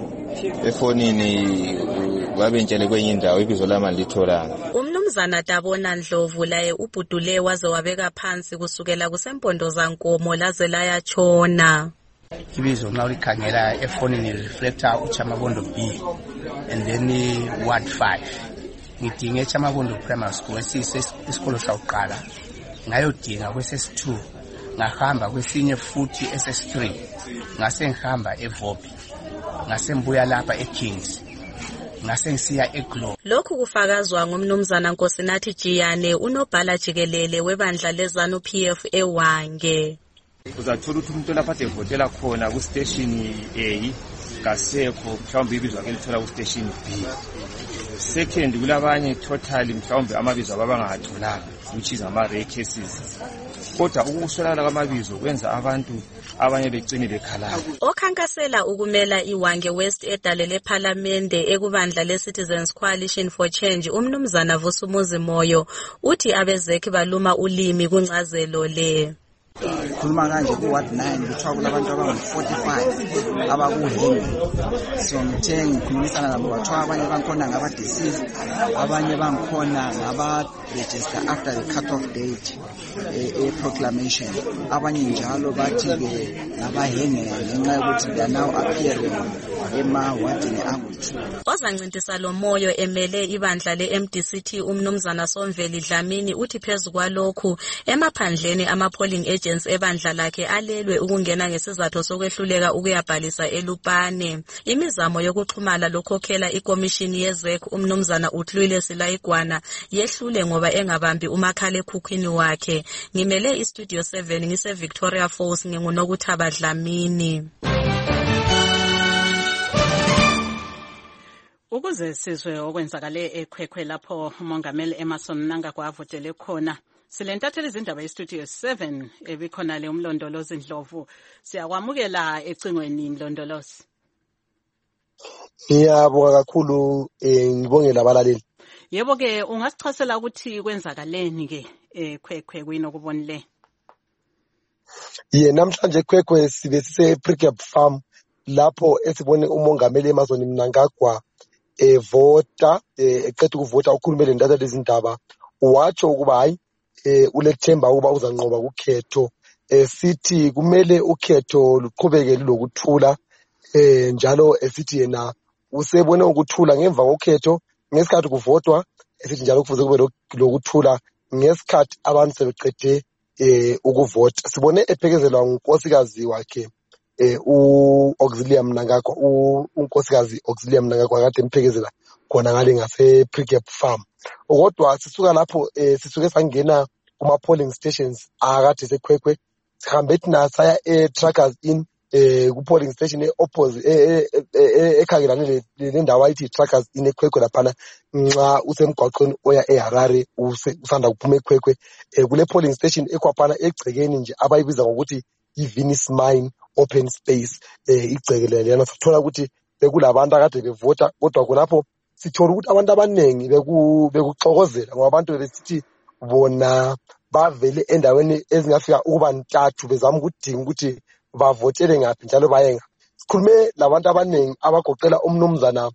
wabentshele kwenye indawo ibizo lami litholanga. Umnumzana Dabona Ndlovu laye ubhudule waze wabeka phansi kusukela kusempondo zankomo laze layatshona. Ibizo nxa ulikhangela efonini reflector uChamabondo B and then ward 5. Ngidinge eChamabondo primary school isikolo sakuqala ngayodinga kwSS2 ngahamba kwesinye futhi SS3 ngase ngihamba eVopi ngase ngibuya lapha eKings ngase ngisiya eGlo. Lokhu kufakazwa ngumnumzana Nkosinathi Jiyane unobhala jikelele webandla leZanu PF eWange. Uzathola ukuthi umuntu lapha evotela khona ku station A kasekho mhlawumbe ibizo akhe lithola ku station B. Second kulabanye totally mhlawumbe amabizo abangatholanga which is ama rare cases. Kodwa ukuswelakala kwamabizo kwenza abantu abanye begcine bekhala. Okhankasela ukumela iWange West edalele parliamente ekubandla leCitizens Coalition for Change umnumzana Vusumuzi Moyo uthi abezekhe baluma ulimi kuncazelo le. Khuluma kanje ku ward 9 kuthiwa kulabantu abangu45 abakuhindi. So ngithe ngikhulumisana nabo bathiwa abanye bankhona ngaba deceased abanye bankhona ngaba register after the cut off date a proclamation abanye njalo bathi ke ngabahengela ngenxa yokuthi they are now appearing emawadini angu2. Ozancintisa lo moyo emele ibandla leMDCT umnumzana Somveli Dlamini uthi phezulu kwalokhu emaphandleni ama-polling agents ebandla lakhe alelwe ukungena ngesizathu sokwehluleka ukuyabhalisa eLupane. Imizamo yokuxhumana lokhokhela ikomishini yezek umnumzana Utlwile Silayigwana yehlule ngoba engabambi umakhala ekhukhwini wakhe. Ngimele iStudio 7 ngise Victoria Falls ngingunokuthaba Dlamini. Ukuze sizwe okwenzakale eKhwekhwe lapho umongameli Emmerson Mnangagwa avotele khona. Silentathelele izindaba yeStudio 7 ebikhona le umlondolozi Ndlovu. Siyakwamukela ecingweni Mlondolozi. Ngiyabonga kakhulu ngibongela abalaleli. Yebo ke ungasichasela ukuthi kwenzakaleni ke eKhwekhwe kuyinokubonile. Namhlanje eKhwekhwe sibe sise Precap Farm lapho esibone umongameli Emmerson Mnangagwa vota eqeda ukuvota ukhulumele ntatha lezindaba watsho ukuba hayi ulethemba ukuba uzanqoba ukhetho sithi kumele ukhetho luqhubeke lokuthula njalo esithi yena usebone ukuthula ngemva kokhetho ngesikhathi kuvotwa esithi njalo kufuze kube lokuthula ngesikhathi abantu sebeqede ukuvota. Sibone ephekezelwa ngunkosikazi wakhe uAuxilia Mnangagwa unkosikazi Auxilia Mnangagwa kade emphekezela khona ngale ngase Precap Farm. kodwa sisuka lapho sisuke sangena kuma polling stations akade seKwekwe, sihambe thina saya Truckers Inn ku polling station opposite ekhangelane lendawo ayithi Truckers Inn eKwekwe laphana nxa usemgwaqweni oya eHarare usanda kuphuma eKwekwe. Kule polling station ekwaphana egcekeni nje abayibiza ngokuthi iVenice Mine open space, igceke lelana sithola ukuthi bekulabantu akade bevota, kodwa khonapho sithola ukuthi abantu abanengi bekuxokozela ngoba abantu besithi bona bavele endaweni ezingafika ukuba 3 bezama ukudinga ukuthi bavotele ngaphi njalo bayenga. Sikhulume labantu abanengi abagoqela umnumzana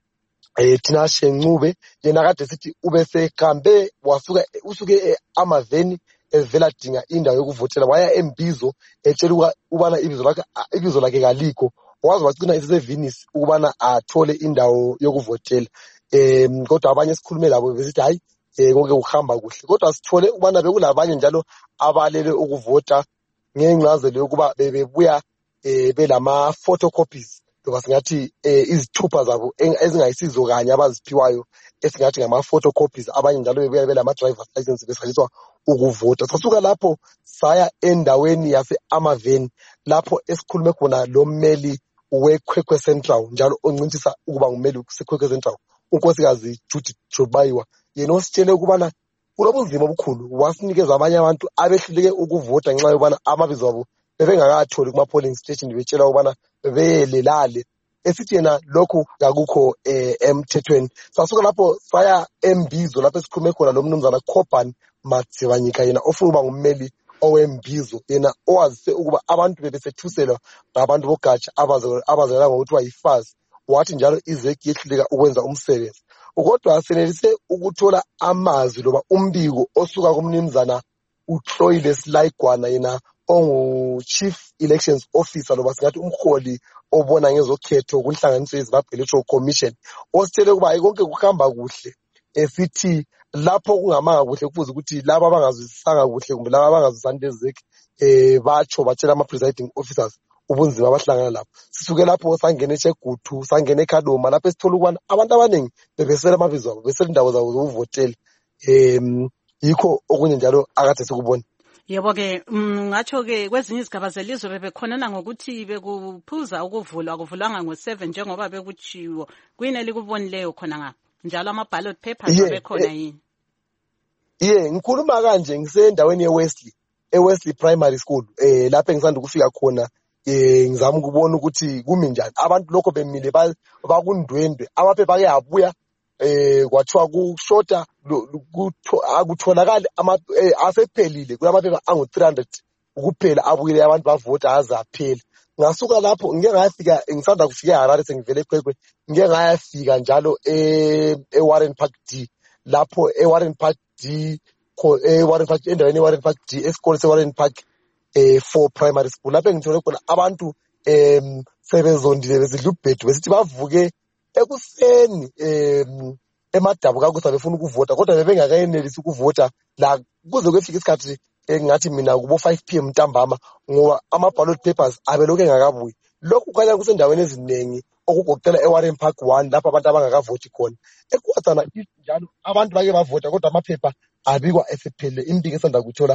Tinashe Ncube, yena kade sithi ubese kambe usuke amaveni evela dinga indawo yokuvotela waya eMbizo etshela ubana ibizo lakhe kalikho, wazi wacina eseVenice ukubana athole indawo yokuvotela. Kodwa abanye sikhulume labo besithi hayi konke kuhamba kuhle, kodwa sithole ubana bekulabanye njalo abalele ukuvota ngengcazelo yokuba bebuya belama photocopies, ngoba singathi izithupha zabo ezingayisizo kanye abaziphiwayo esingathi ngama photocopies, abanye njalo bebuya belama driver's license besaliswa ukuvota. Sasuka lapho saya endaweni yase Amaveni lapho esikhulume khona lo mmeli weKwekwe Central njalo oncintisa ukuba ngumeli weKwekwe Central, unkosikazi Judith Jobayiwa. Yena ositshele ukubana kulobunzima obukhulu, wasinikeza abanye abantu abehluleke ukuvota ngenxa yobana amabizo abo bebengakatholi kuma polling station, betshela ukubana beyelelale. Esithi yena lokhu akukho emthethweni. Sasuka lapho saya eMbizo lapho esikhulume khona lo mnumzana Khoban Matsibanyika, yena ofuna ukuba ngummeli oweMbizo, yena owazise ukuba abantu bebesethuselwa ngabantu bogatsha abazalana ngokuthi wayifazi, wathi njalo izeki yehluleka ukwenza umsebenzi. Kodwa senelise ukuthola amazwi loba umbiko osuka kumnumzana uTroile Silaigwana, yena ongu Chief Elections Officer loba singathi umholi obona ngezokhetho kunhlanganiso yeZimbabwe Electoral Commission, ositshele ukuba konke kuhamba kuhle. Esithi lapho kungamanga kuhle kufuze ukuthi laba abangazwisisanga kuhle kumbe laba abangazwisani lezeki batsho batshela ama presiding officers ubunzima abahlangana lapho. Sisuke lapho sangena eChegutu, sangena eKhaloma lapho esithola ukubana abantu abaningi bebesela amabizo abo, besela indawo zabo zokuvotela. Yikho okunye njalo akade sikubona. Yebo-ke ngatsho-ke kwezinye izigaba zelizwe bebekhonana ngokuthi bekuphuza ukuvulwa akuvulwanga ngo-7 njengoba bekutshiwo. Kuyini elikubonileyo khona ngapha? Njalo ama-ballot papers abekhona yini? Ngikhuluma kanje ngisendaweni eWesley Primary School, lapho engisanda ukufika khona. Ngizama ukubona ukuthi kumi njani, abantu lokho bemile bakundwendwe, amaphepha ake abuya kwathiwa kushota akutholakali asephelile kulamaphepha angu-300 ukuphela abuyile abantu bavota aze aphela. Ngasuka lapho ngike ngayafika, ngisanda kufika eHarare sengivele eKwekwe, ngike ngayafika njalo eWarren Park D, lapho eWarren Park D endaweni eWarren Park D esikole seWarren Park 4 primary school, lapho ngithole khona abantu sebezondile besidla ubhedu besithi bavuke ekuseni emadabu kakusa befuna ukuvota, kodwa bebengakayenelisi ukuvota la kuze kufika isikhathi ngathi mina kubo 5 PM ntambama, ngoba ama-ballot papers abeloke engakabuyi. Lokhu kukhanya kusendaweni eziningi okugoqela eWarren Park 1 lapho abantu abangakavoti khona. EKwaZana njalo abantu bake bavota kodwa amaphepha abikwa esephelele. Imbiko esanda kuthola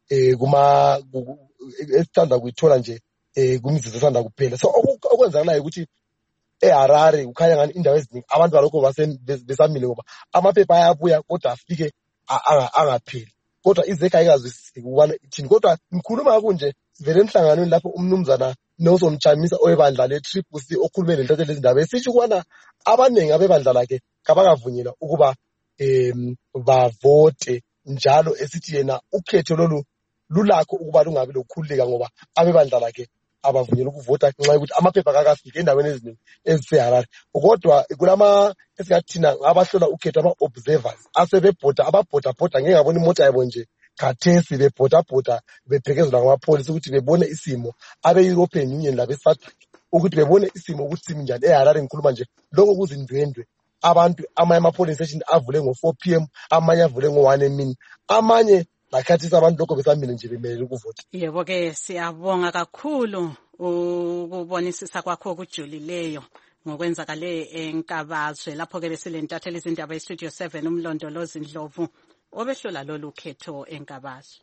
esithanda kuyithola nje kumzizo esanda kuphela. So okwenzakalayo ukuthi eHarare kukhanya ngani indawo eziningi abantu balokho besamile ngoba amaphepha ayabuya kodwa afike angapheli, kodwa izeki ayikazwisisi ukubana ithini. Kodwa ngikhuluma kunje sivele emhlanganweni lapho umnumzana Nelson Chamisa oyebandla le-Triple C okhulume lentathe lezindaba esitsho ukubana abaningi abebandla lakhe kabakavunyelwa ukuba bavote, njalo esithi yena ukhetho lolu lulakho ukuba lungabi lokukhululeka ngoba abebandla lakhe abavunyelwa ukuvota ngenxa yokuthi amaphepha kakafiki endaweni eziningi eziseHarare. Kodwa kulama esingathina abahlola ukhetho ama-observers asebebhoda ababhoda ngeke ngabona imota yabo nje khathesi bebhoda bephekezelwa ngamapholisa ukuthi bebone isimo, abe-European Union labe-SADC ukuthi bebone isimo ukuthi simi njani eHarare. Ngikhuluma nje lokho kuzindwendwe, abantu amanye ama-polling station avule ngo-4 PM, amanye avule ngo-1 emini, amanye lakhathisa abantu lokho besamile nje bemelele ukuvota. Yebo-ke siyabonga kakhulu ukubonisisa kwakho okujulileyo ngokwenzakale eNkabazwe. Lapho-ke besilentathela izindaba eStudio 7 uMlondolozi Ndlovu obehlola lolu khetho eNkabazwe.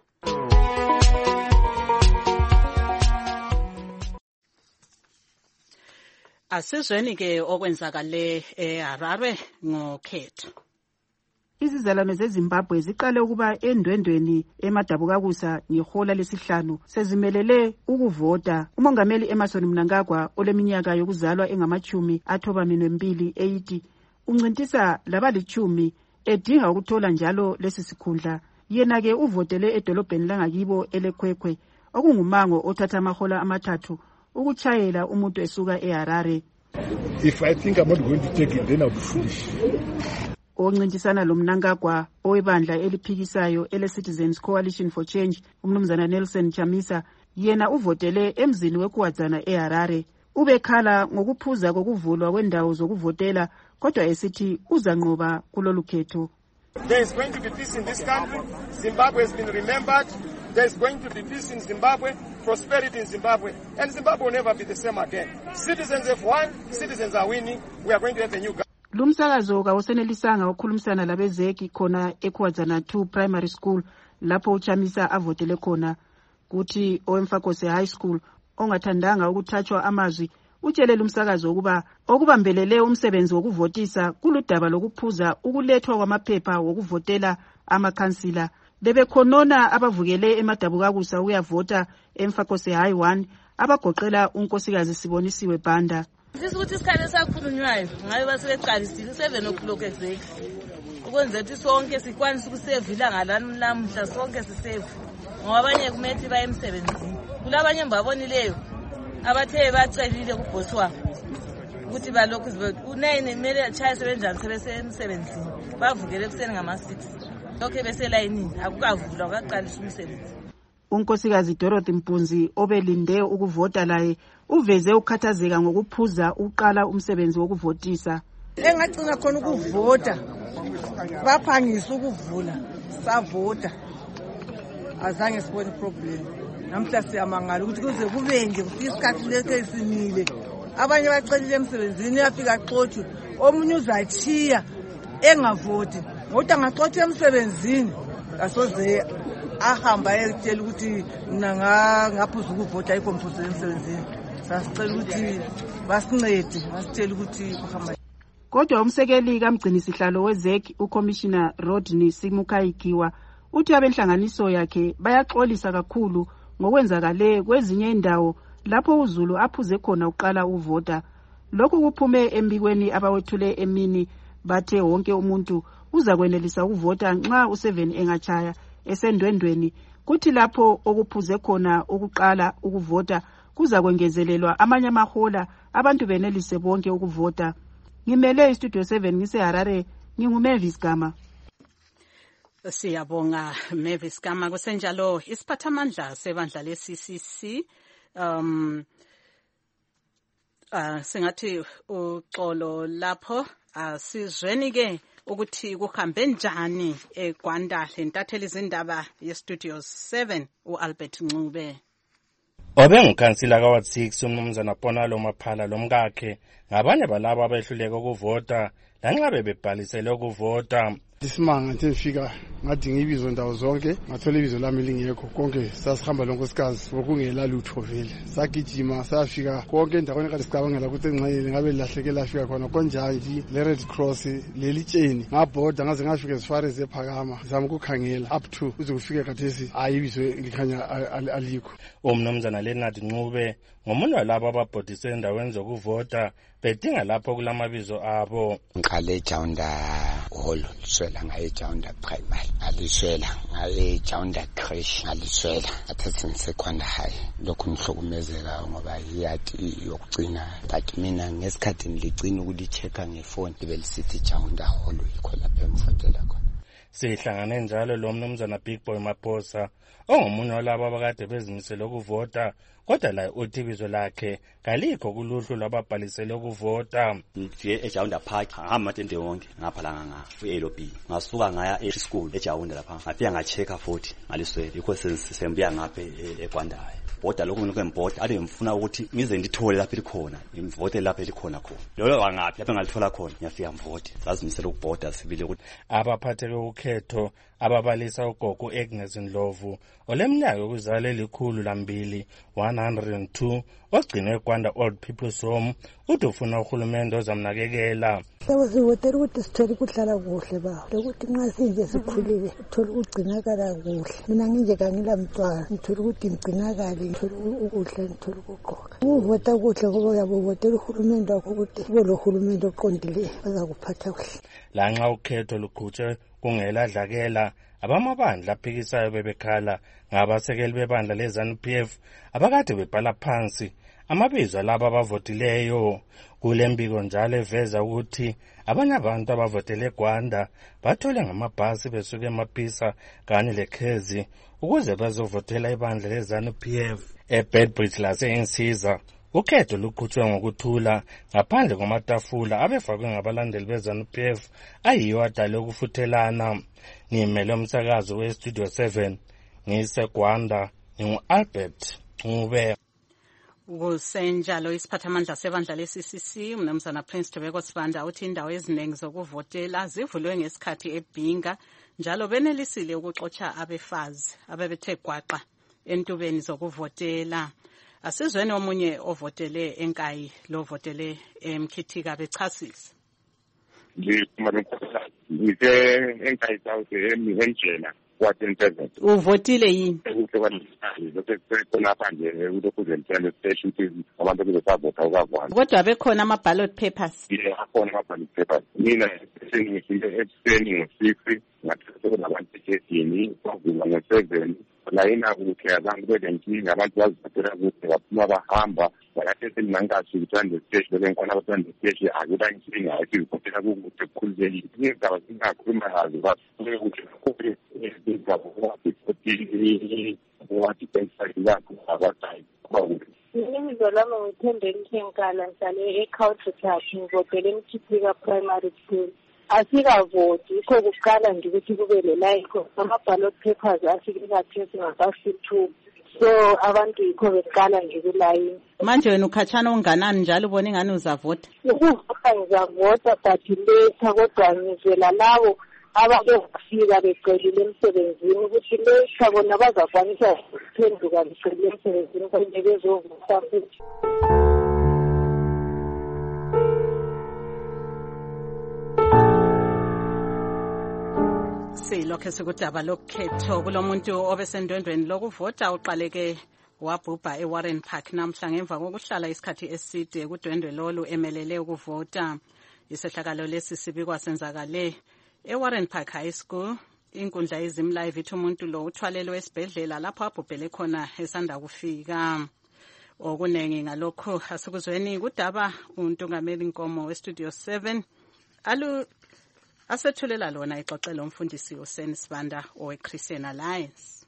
Asizweni-ke okwenzakale eHarare ngokhetho. Izizalwane zeZimbabwe ziqale ukuba endwendweni eMadabukakusa ngehola lesihlanu sezimelele ukuvota. Umongameli Emmerson Mnangagwa oleminyaka yokuzalwa engama-92 80 uncintisa labalichumi edinga ukuthola njalo lesi sikhundla. Yena-ke uvotele edolobheni langakibo eleKwekwe okungumango othatha amahola amathathu ukuchayela umuntu esuka eHarare. If I think I'm not going to take it, then I'll be foolish. Oncintisana lo Mnangagwa owebandla eliphikisayo ele-Citizens Coalition for Change umnumzana Nelson Chamisa yena uvotele emzini weKwadzana eHarare. Ubekhala ngokuphuza kokuvulwa kwendawo zokuvotela kodwa esithi uzanqoba kulolu khetho. There is going to be peace in this country. Zimbabwe has been remembered. There is going to be peace in Zimbabwe, prosperity in Zimbabwe, and Zimbabwe will never be the same again. Citizens have won, citizens are winning. We are going to have a new government. Lumsakazo kawusenelisanga ukukhulumisana labezeki khona eKwadzana 2 Primary School lapho uChamisa avotele khona. Kuthi oweMfakose High School ongathandanga ukuthathwa amazwi utshele lumsakazo ukuba okubambelele umsebenzi wokuvotisa kuludaba lokuphuza ukulethwa kwamaphepha wokuvotela amakhansila. Bebekhonona abavukele eMadabukakusa uyavota eMfakose High 1 abagoqela unkosikazi Sibonisiwe Banda. Sisukuthi isikhathi sakhulunywayo ngabe basebeqalisile 7 o'clock exactly. Ukwenza ukuthi sonke sikwanise ukusave ilanga lamuhla sonke sisave. Ngoba abanye kumethi baye emsebenzini. Kulabanye mbabonileyo abathe bacelile kuboss wabo ukuthi balokhu u9 imele achaya sebenjani sebesemsebenzini. Bavukele ekuseni ngama-6. Lokho beselayinini akukavulwa akaqalisa umsebenzi. Unkosikazi Dorothy Mpunzi obelinde ukuvota laye uveze ukukhathazeka ngokuphuza uqala umsebenzi wokuvotisa. Engagcina khona ukuvota baphangisa ukuvula savota azange sibone problem. Namhla siyamangala ukuthi kuze kube nje kufika isikhathi lethe isinile. Abanye bacelile emsebenzini yafika xotshu omunye uzachiya engavoti ngoba angaxotsha emsebenzini asoze ahamba etshela ukuthi mina ngaphuza ukuvota ayikho mfuzo emsebenzini. Sasicela ukuthi basincede basitshela ukuthi kuhamba. Kodwa umsekeli kamgcinisihlalo wezeki uCommissioner Rodney Simukaikiwa uthi abenhlanganiso yakhe bayaxolisa kakhulu ngokwenzakale kwezinye indawo lapho uZulu aphuze khona uqala uvota. Lokhu kuphume embikweni abawethule emini bathe wonke umuntu uza kwenelisa ukuvota nxa u7 engachaya esendwendweni. Kuthi lapho okuphuze khona ukuqala ukuvota kuza kwengezelelwa amanye amahola abantu benelise bonke ukuvota. Ngimele iStudio 7 ngiseHarare nginguMavis Gama. Siyabonga Mavis Gama. Kusenjalo isiphathamandla sebandla leCCC singathi uxolo lapho asizweni-ke ukuthi kuhambe njani eGwanda. Lentatheli izindaba yeStudio 7 uAlbert Ncube. Obengukhansila kaWard 6 umnumzana Ponalo Maphala lomkakhe ngabanye balabo abehluleka ukuvota lanxa bebebhalisele ukuvota. Isimanga nje ngifika ngadinga ibizo ndawo zonke ngathola ibizo lami lingekho konke sasihamba lonkosikazi ngokungela lutho vele sagijima safika konke endaweni kade sicabangela ukuthi engxenye ngabe lahleke lafika khona konjani le Red Cross lelitsheni ngabhoda ngaze ngafika ezifare zephakama zama ukukhangela up to uze kufike khathesi ayibizo ngikhanya alikho. Umnumzana Leonard Ncube ngomunye walabo ababhodise endaweni zokuvota bedinga lapho kulamabizo abo. Ngiqale Jaunda Hall swela ngaye Jaunda Primary aliswela ngaye Jaunda Crash aliswela athathe ngisekhona high lokhu ngihlukumezeka ngoba yathi yokugcina but mina ngesikhathi ngilicina ukuthi checka ngefoni ibelisithi Jaunda Hall yikho lapho emfotela khona. Sihlangane njalo lo mnumzana Big Boy Maphosa ongomunye walabo abakade bezimisele ukuvota kodwa la uthi ibizo lakhe kalikho kuluhlu lwababhalisele ukuvota. Ngifike eJaunda Park ngahamba tente wonke ngapha la ku-LOB ngasuka ngaya e-school eJaunda lapha ngafika ngachecka futhi ngaliswele yikho sengibuya ngapha eGwanda. bhoda lokhu kwembhoda ade ngifuna ukuthi ngize ndithole lapha elikhona ngimvote lapha elikhona khona lolo wangaphi lapha ngalithola khona ngiyafika mvote sazimisela ukubhoda sibile ukuthi abaphatheke ukhetho ababalisa ugogo Agnes Ndlovu oleminyaka yokuzala 102 ogcinwe kwanda Old People's Home uthi ufuna uhulumende ozamnakekela. Sewazivotela ukuthi sithole ukuhlala kuhle ba lokuthi nxa sinje sikhulile sithole ukugcinakala kuhle. Mina nginje kangila mntwana ngithole ukuthi ngigcinakale ngithole ukudla ngithole ukugqoka. Ukuvota kuhle ngoba uyabovotela uhulumende wakho ukuthi kube lo hulumende oqondile bazakuphatha kuhle. Lanxa ukhetho luqhutshwe kungeladlakela abamabandla aphikisayo bebekhala ngabasekeli bebandla leZANU-PF abakade bebhala phansi amabizo alabo abavotileyo. Kule mbiko njalo eveza ukuthi abanye abantu abavotele Gwanda bathole ngamabhasi besuke eMapisa kanye leKhezi ukuze bazovotela ibandla leZANU-PF eBedbridge lase-Insiza. Ukhetho luqhutshwe ngokuthula ngaphandle kwamatafula abefakwe ngabalandeli beZANU-PF ayiyo adale ukufuthelana. Ngimele umsakazo weStudio 7 ngiseGwanda ngingu-Albert Ncube. Kusenjalo isiphathamandla sebandla le-CCC umnumzana Prince Thobeko Sibanda uthi indawo eziningi zokuvotela zivulwe ngesikhathi eBhinga njalo benelisile ukuxotsha abefazi abebethe gwaqa entubeni zokuvotela. Asizweni omunye ovotele eNkayi lo votele eMkhithika bechasisa. Ngike eNkayi South emjela kwaTentezela. Uvotile yini? Khona phandle ukuzenzela station abantu bezavota ukavana. Kodwa bekhona ama ballot papers. Akhona ama ballot papers. Mina sengifike ekuseni ngo-6 ngathatha nabantu ejedini kwavula ngo-7 layina ukuthi abantu belenkinga abantu bazivotela ukuthi baphuma bahamba balathethe nangathi uthande station benkona abathande station akuba inkinga ayivotela ukuthi kukhululekile. Ingaba singakhuluma ngazo basuke ukuthi kuphi what depends lakho abathi Ibizo lami ngithembele Nkengala ngihlale eCountry ngivotele eMkhithika Primary School. Asikavoti ikho kuqala nje ukuthi kube le line ama-ballot papers afike kathesi ngaka-2 so abantu yikho beqala nje kulayini. Manje wena ukhatshana onganani njalo ubona ingani uzavota? Ukuvota ngizavota but later kodwa ngizela labo abake bafika becelile emsebenzini ukuthi lesha bona bazakwanisa ukuphenduka becelile emsebenzini kanje bezovota futhi. Silokho sikudaba lokhetho kulomuntu obesendwendweni lokuvota uqaleke wabhubha eWarren Park namhla ngemva kokuhlala isikhathi eside kudwendwe lolu emelele ukuvota. Isehlakalo lesi sibikwa senzakale eWarren Park High School. Inkundla izimlive ithi umuntu lo uthwalelwe esibhedlela lapho abhubhele khona esanda kufika. Okunengi ngalokho asikuzweni kudaba uNtungameli Nkomo weStudio 7 asethulela lona ixoxelo umfundisi uSen Sibanda oweChristian Alliance.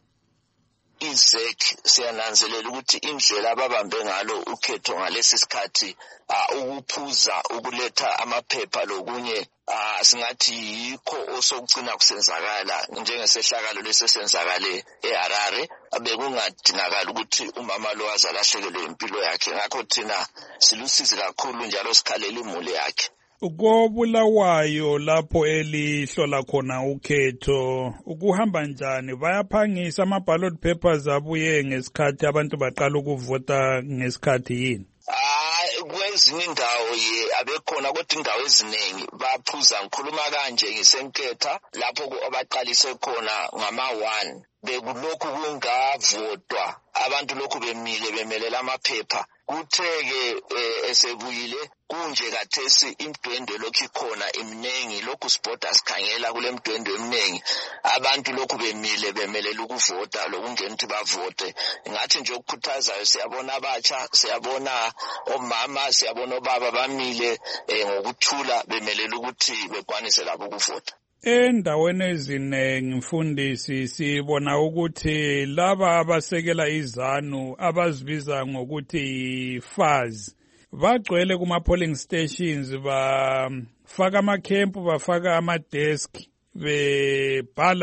IZEC siyananzelela ukuthi indlela ababambe ngalo ukhetho ngalesi sikhathi ukuphuza ukuletha amaphepha lokunye singathi yikho osokugcina kusenzakala njengesehlakalo lesesenzakale eHarare bekungadingakala ukuthi umama lo azalahlekelwe impilo yakhe ngakho thina silusizi kakhulu njalo sikhalela imuli yakhe. Kobulawayo lapho elihlola khona ukhetho ukuhamba njani bayaphangisa ama-ballot papers abuye ngesikhathi abantu baqala ukuvota ngesikhathi yini? Kwezinye indawo abekhona kodwa indawo eziningi baphuza ngikhuluma kanje ngisenketha lapho abaqalise khona ngama-1 bekulokhu kungavotwa abantu lokhu bemelela amaphepha kutheke esebuyile kunje kathesi imdwendwe lokhu ikhona imningi lokhu sibhoda sikhangela kule mdwendwe emningi abantu lokhu bemelela ukuvota lokungena ukuthi bavote ngathi nje ukukhuthazayo siyabona abatsha siyabona omama siyabona obaba bamile ngokuthula bemelela ukuthi bekwanise labo ukuvota. Endaweni ezinengi mfundisi sibona ukuthi laba abasekela iZANU abazibiza ngokuthi FAZ bagcwele kuma-polling stations bafaka amakhempu bafaka amadesk bebhala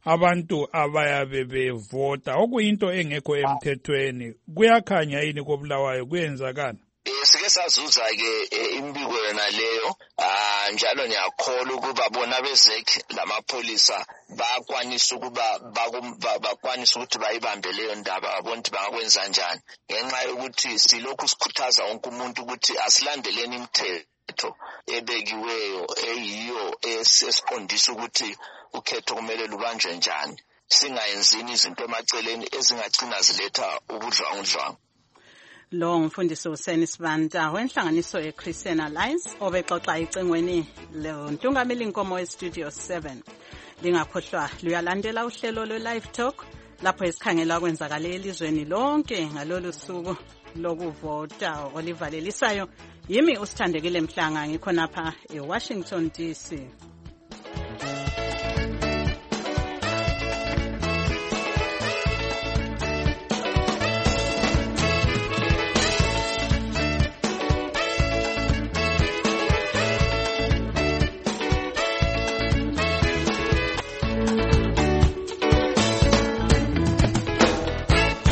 abantu abayabe bevota okuyinto engekho emthethweni. Kuyakhanya yini koBulawayo kuyenzakala? Sike sazuza-ke imbiko yona leyo njalo ngiyakholwa ukuba bona bezek lamapholisa bakwanisa ukuba bakwanisa ukuthi bayibambe leyo ndaba babona ukuthi bangakwenza njani ngenxa yokuthi silokhu sikhuthaza wonke umuntu ukuthi asilandeleni imithetho ebekiweyo eyiyo esiqondisa ukuthi ukhetho kumele lubanjwe njani, singayenzini izinto emaceleni ezingagcina ziletha ubudlwangudlwangu. Lo mfundisi uSeni Sibanda wenhlanganiso ye-Christian Alliance obexoxa icengweni lentungameli inkomo ye-Studio 7. Lingakhohlwa luyalandela uhlelo lwe-Live Talk lapho esikhangela kwenzakala elizweni lonke ngalolu suku lokuvota olivalelisayo. Yimi uSithandekile Mhlanga ngikhonapha eWashington DC.